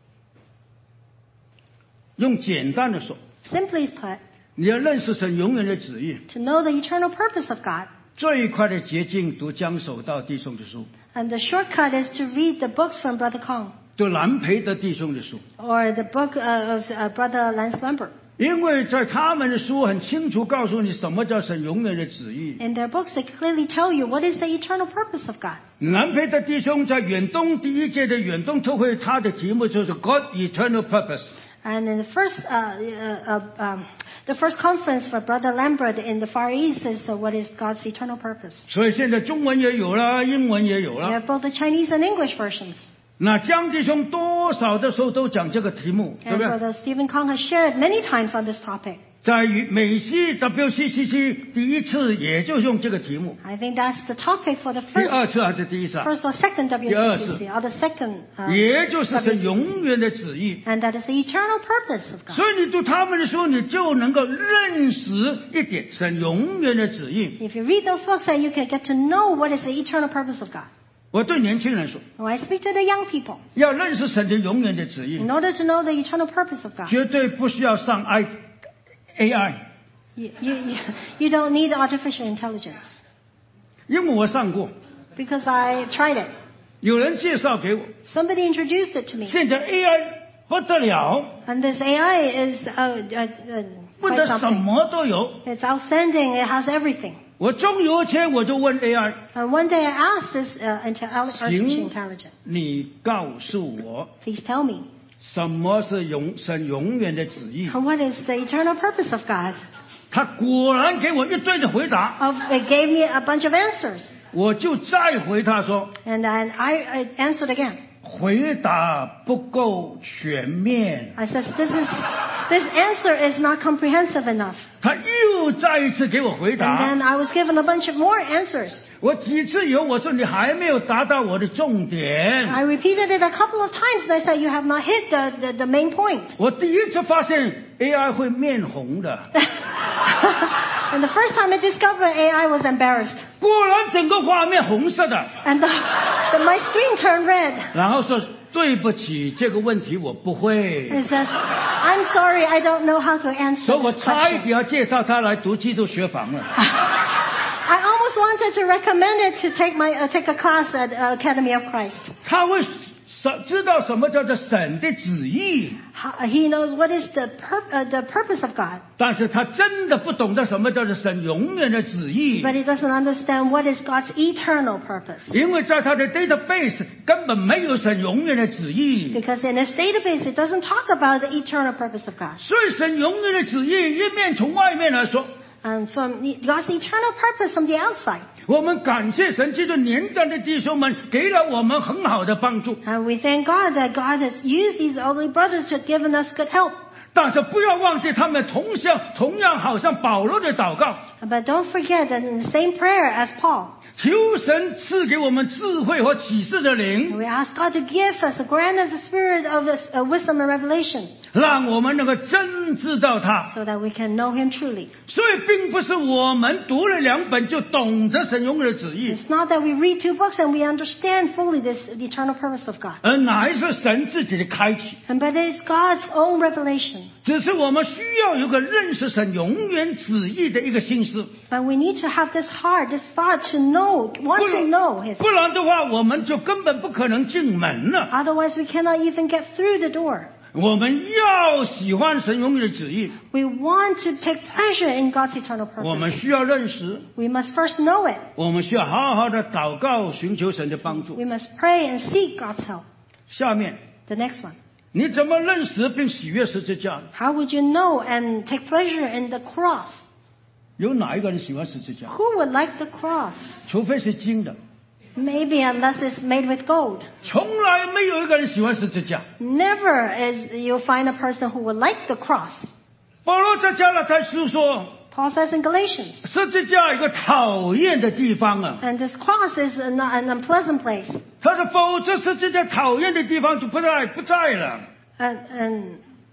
用简单的说， simply put, 你要认识神永远的旨意， to know the eternal purpose of God. 最快的捷径读江守道弟兄的书， And the shortcut is to read the books from Brother Kong 读兰培的弟兄的书， or the book uh, of uh, Brother Lance Lambert. 因为在他们的书很清楚告诉你什么叫神永远的旨意。 In their books, they clearly tell you what is the eternal purpose of God. 兰培的弟兄在远东第一届的远东特会，他的题目就是 God Eternal Purpose。 And in the first, uh, uh, uh, um, the first conference for Brother Lambert in the Far East is uh, what is God's eternal purpose. 所以现在中文也有了，英文也有 We 了。 have both the Chinese and English versions. 那江弟兄多少的时候都讲这个题目，对 And 不对？ Brother Stephen Kong has shared many times on this topic. 在美西 W C C C 第一次也就用这个题目， I think that's the topic for the 第 first, 二次还是第一次啊？ first or second W C C C, or the second, uh, 也就是神 W C C C. 永远的旨意。 And that is the eternal purpose of God. 所以你读他们的书，你就能够认识一点神永远的旨意。 If you read those books, then you can get to know what is the eternal purpose of God. 我对年轻人说， When I speak to the young people, 要认识神的永远的旨意 in，order to know the eternal purpose of God, 绝对不需要上 I A I， you, you, you, you don't need artificial intelligence. 因为我上过， Because I tried it. 有人介绍给我， Somebody introduced it to me. 现在 A I 不得了， And this A I is uh, uh, uh, 不 quite 得什 something. 么都有。 It's outstanding. It has everything. 我终有一天我就问 A I， And one day I asked this uh, intel- artificial 请 intelligence, 你告诉我， please tell me, 什么是永神永远的旨意？ what is the eternal purpose of God? 他果然给我一堆的回答， Of, it gave me a bunch of answers. 我就再回他说， And then I, I answered again. 回答不够全面。 I said, this is, this answer is not comprehensive enough. 他又再一次给我回 And 答， then I was given a bunch of more answers. 我几次以后我说你还没有达到我的重点。 I repeated it a couple of times and I said, you have not hit the, the, the main point. 我第一次发现 A I 会面红的， And the first time I discovered A I was embarrassed. 果然整个画面红色的。 And the, the, my screen turned red. 然后说对不起，这个问题我不会， It says, I'm sorry, I don't know how to answer 所以我 this 差一 question. 点要介绍他来读基督学房了。 I almost wanted to recommend it to take my uh, take a class at uh, Academy of Christ. 他会知道什么叫做神的旨意， How- He knows what is the pur- uh, the purpose of God, 但是他真的不懂得什么叫做神永远的旨意， but he doesn't understand what is God's eternal purpose. 因为在他的 database 根本没有神永远的旨意， Because in his database, it doesn't talk about the eternal purpose of God. 所以神永远的旨意一面从外面来说， And from the- God's eternal purpose from the outside. 我们感谢神，这个年长的弟兄们给了我们很好的帮助， And we thank God that God has used these elderly brothers to have given us good help. 但是不要忘记他们同样同样好像保罗的祷告， But don't forget that in the same prayer as Paul, 求神赐给我们智慧和启示的灵， we ask God to give us, grant us the spirit of this, uh, wisdom and revelation, 让我们能够真知道他。 so that we can know Him truly. 所以并不是我们读了两本就懂得神永远的旨意， It's not that we read two books and we understand fully this the eternal purpose of God, 而乃是神自己的开启。 and but it is God's own revelation. 只是我们需要有个认识神永远旨意的一个心思， But we need to have this heart, this thought to know, 不 want to 然 know His. 不然的话，我们就根本不可能进门了。 Otherwise, we cannot even get through the door. 我们要喜欢神永远的旨意， We want to take pleasure in God's eternal 我们 purpose. 需要认识， We must first know it. 我们需要好好的祷告，寻求神的帮助 We。must pray and seek God's help. 下面 The next one. 你怎么认识并喜悦十字架？ How would you know and take pleasure in the cross? 有哪一个人喜欢十字架？ Who would like the cross? 除非是金的， Maybe unless it's made with gold. 从来没有一个人喜欢十字架。 Never is you'll find a person who would like the cross. 保罗在加拉太书说， Paul says in Galatians. 十字架一个讨厌的地方啊， And this cross is an, an unpleasant place. 他说否则十字架讨厌的地方就不在不在了， And, and,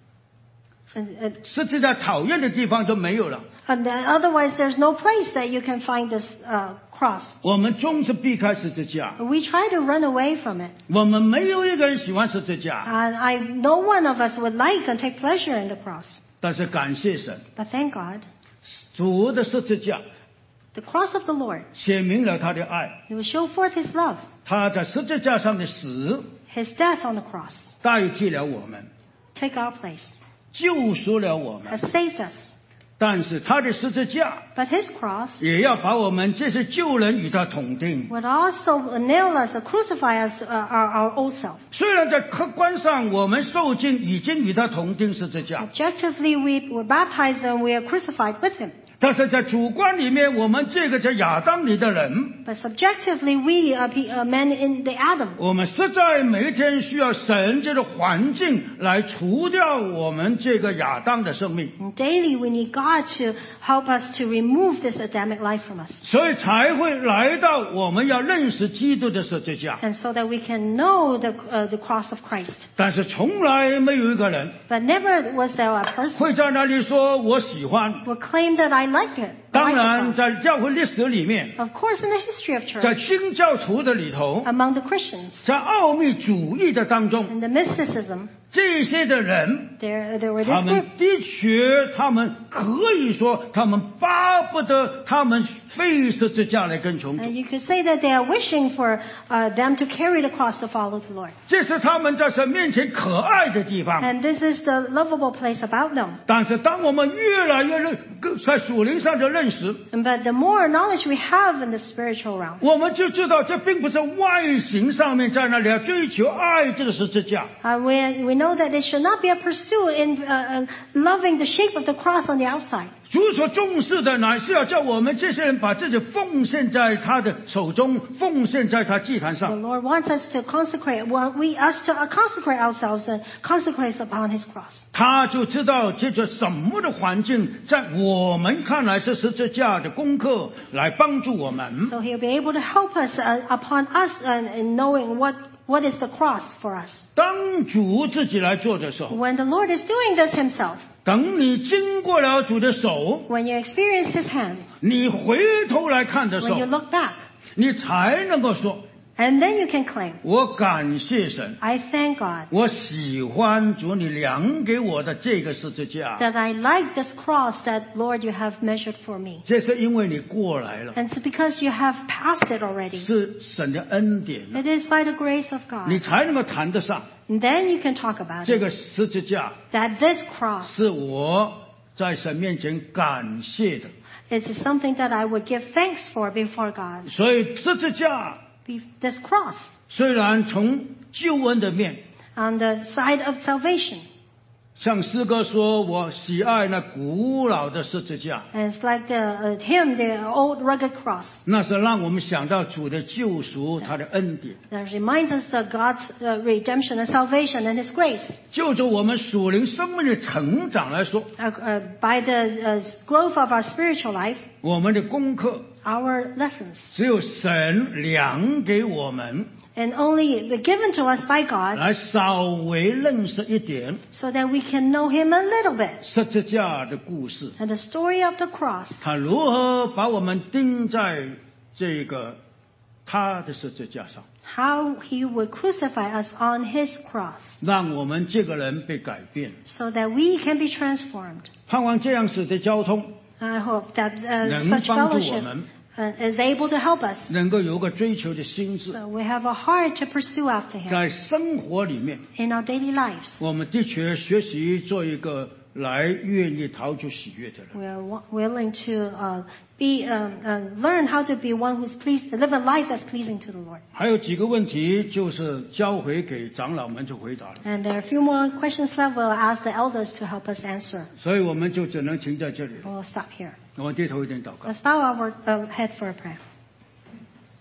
and, and, 十字架讨厌的地方就没有了。 and otherwise there's no place that you can find this uh, cross. 我们总是避开十字架， We try to run away from it. 我们没有一个人喜欢十字架， And I, no one of us would like and take pleasure in the cross. 但是感谢神， But thank God, 主的十字架 the cross of the Lord, 显明了他的爱， He will show forth His love. 他在十字架上的死 His death on the cross, 代替了我们， take our place, 救赎了我们。 has saved us. 但是他的十字架 But His cross 也要把我们这些旧人与他同定。 would also nail us, or crucify us, uh, our, our old self. 虽然在客观上我们受尽已经与他同定十字架， Objectively, we were baptized and we are crucified with Him. 但是在主观里面，我们这个在亚当里的人， But subjectively, we are pe- uh, men in the Adam. 我们实在每一天需要神这个环境来除掉我们这个亚当的生命， And daily, we need God to help us to remove this Adamic life from us. 所以才会来到我们要认识基督的十字架。 And so that we can know the, uh, the cross of Christ. 但是从来没有一个人 But never was there a person 会在那里说我喜欢。 who claimed that I like it. 当 I like 然， the cross. 在教会历史里面， Of course, in the history of 在 church, 清教徒的里头， among the Christians, 在奥秘主义的当中， in the mysticism, 这些的人， there, there were 他 this 们 group. 的确，他们可以说，他们巴不得他们非十字架来跟从主， And you could say that they are wishing for uh, them to carry the cross to follow the Lord. 这是他们在神面前可爱的地方。 And this is the lovable place about them. 但是，当我们越来越认在属灵上的认识， But the more knowledge we have in the spiritual realm, 我们就知道，这并不是外形上面在那里要追求爱这个十字架。 uh, we, we know that it should not be a pursuit in uh, uh, loving the shape of the cross on the outside. 主所重视的乃是要叫我们这些人把自己奉献在他的手中，奉献在他祭坛 The 上。 Lord wants us to consecrate, want we us to uh, consecrate ourselves and consecrate upon His cross. 他就知道借着什么的环境，在我们看来是十字架的功课来帮助我们。 So He'll be able to help us uh, upon us uh, in knowing what, what is the cross for us. 当主自己来做的时候， When the Lord is doing this Himself, 等你经过了主的手， when you experience His hands, 你回头来看的时 when you 候， look back, 你才能够说： and then you can claim, 我感谢神， I thank God 我喜欢主你量给我的这个十字架。 that I like this cross that, Lord, you have measured for me. 这是因为你过来了， And it's because you have passed it already. 是神的恩典， It is by the grace of 你 God. 才能够谈得上 And then you can talk about 这 it. 个十字架 That this cross 是我在神面前感谢的。 it is something that I would give thanks for before God. 所以十字架 Be- This cross 虽然从救恩的面， on the side of salvation. 像诗歌说，我喜爱那古老的十字架， And it's like the uh, hymn, the old rugged cross. 那是让我们想到主的救赎，他的恩典， That reminds us of God's uh, redemption and salvation and His grace. 就着我们属灵生命的成长来说， Uh, uh, by the uh, growth of our spiritual life, 我们的功课 our lessons, 只有神量给我们， and only given to us by God 来稍微认识一点 so that we can know Him a little bit. 十字架的故事， And the story of the cross, 他如何把我们钉在这个他的十字架上， how He would crucify us on His cross 让我们这个人被改变。 so that we can be transformed. 盼望这样使的交通 I hope that uh, 能 such 帮助我 fellowship 们 uh, is able to help us. 能够有个追求的心智， So we have a heart to pursue after Him 在生活里面， in our daily lives. 我们的确学习做一个来愿意讨主喜悦的人。 We are wa- willing to uh, be um, uh, learn how to be one who's pleased, live a life that's pleasing to the Lord. 还有几个问题，就是交回给长老们就回答了， And there are a few more questions left. We'll ask the elders to help us answer. 所以我们就只能停在这里了。 We'll stop here. 我们低头一点祷告。 Let's bow our uh, head for a prayer.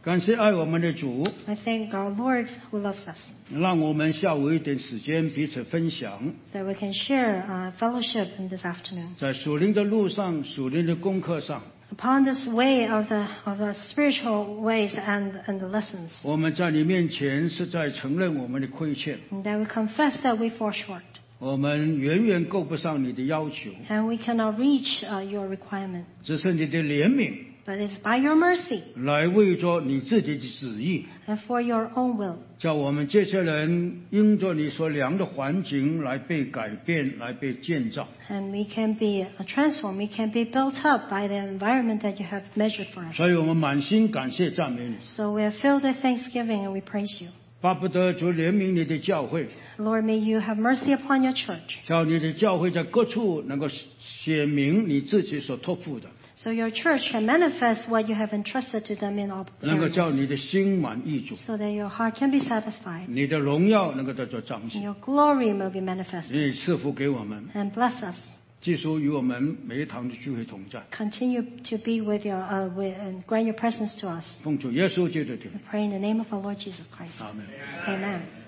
感谢爱我们的主， I thank our Lord who loves us, 让我们下午一点时间彼此分享， so that we can share uh, fellowship in this afternoon. 在属灵的路上、属灵的功课上， Upon this way of the of the spiritual ways and, and the lessons, 我们在你面前是在承认我们的亏欠， and that we confess that we fall short, 我们远远够不上你的要求， and we cannot reach uh, your requirement. 只是你的怜悯 But it's by your mercy 来为着你自己的旨意， and for your own will, 叫我们这些人因着你所量的环境来被改变，来被建造。 and we can be uh, transformed, we can be built up by the environment that you have measured for us. 所以我们满心感谢赞美你， So we are filled with thanksgiving and we praise you. 巴不得主怜悯你的教会， Lord, may you have mercy upon your church, 叫你的教会在各处能够写明你自己所托付的， so your church can manifest what you have entrusted to them in all 能够叫 areas, 你的心满意足， so that your heart can be satisfied, 你的荣耀能够得到彰 and 显。 your glory will be manifested. 你赐福给我们， And bless us. 继续与我们每一堂的聚会同在。 Continue to be with your uh, with, and grant your presence to us. 奉主耶稣基督的 We 名， pray in the name of our Lord Jesus Christ. 阿门。 Amen.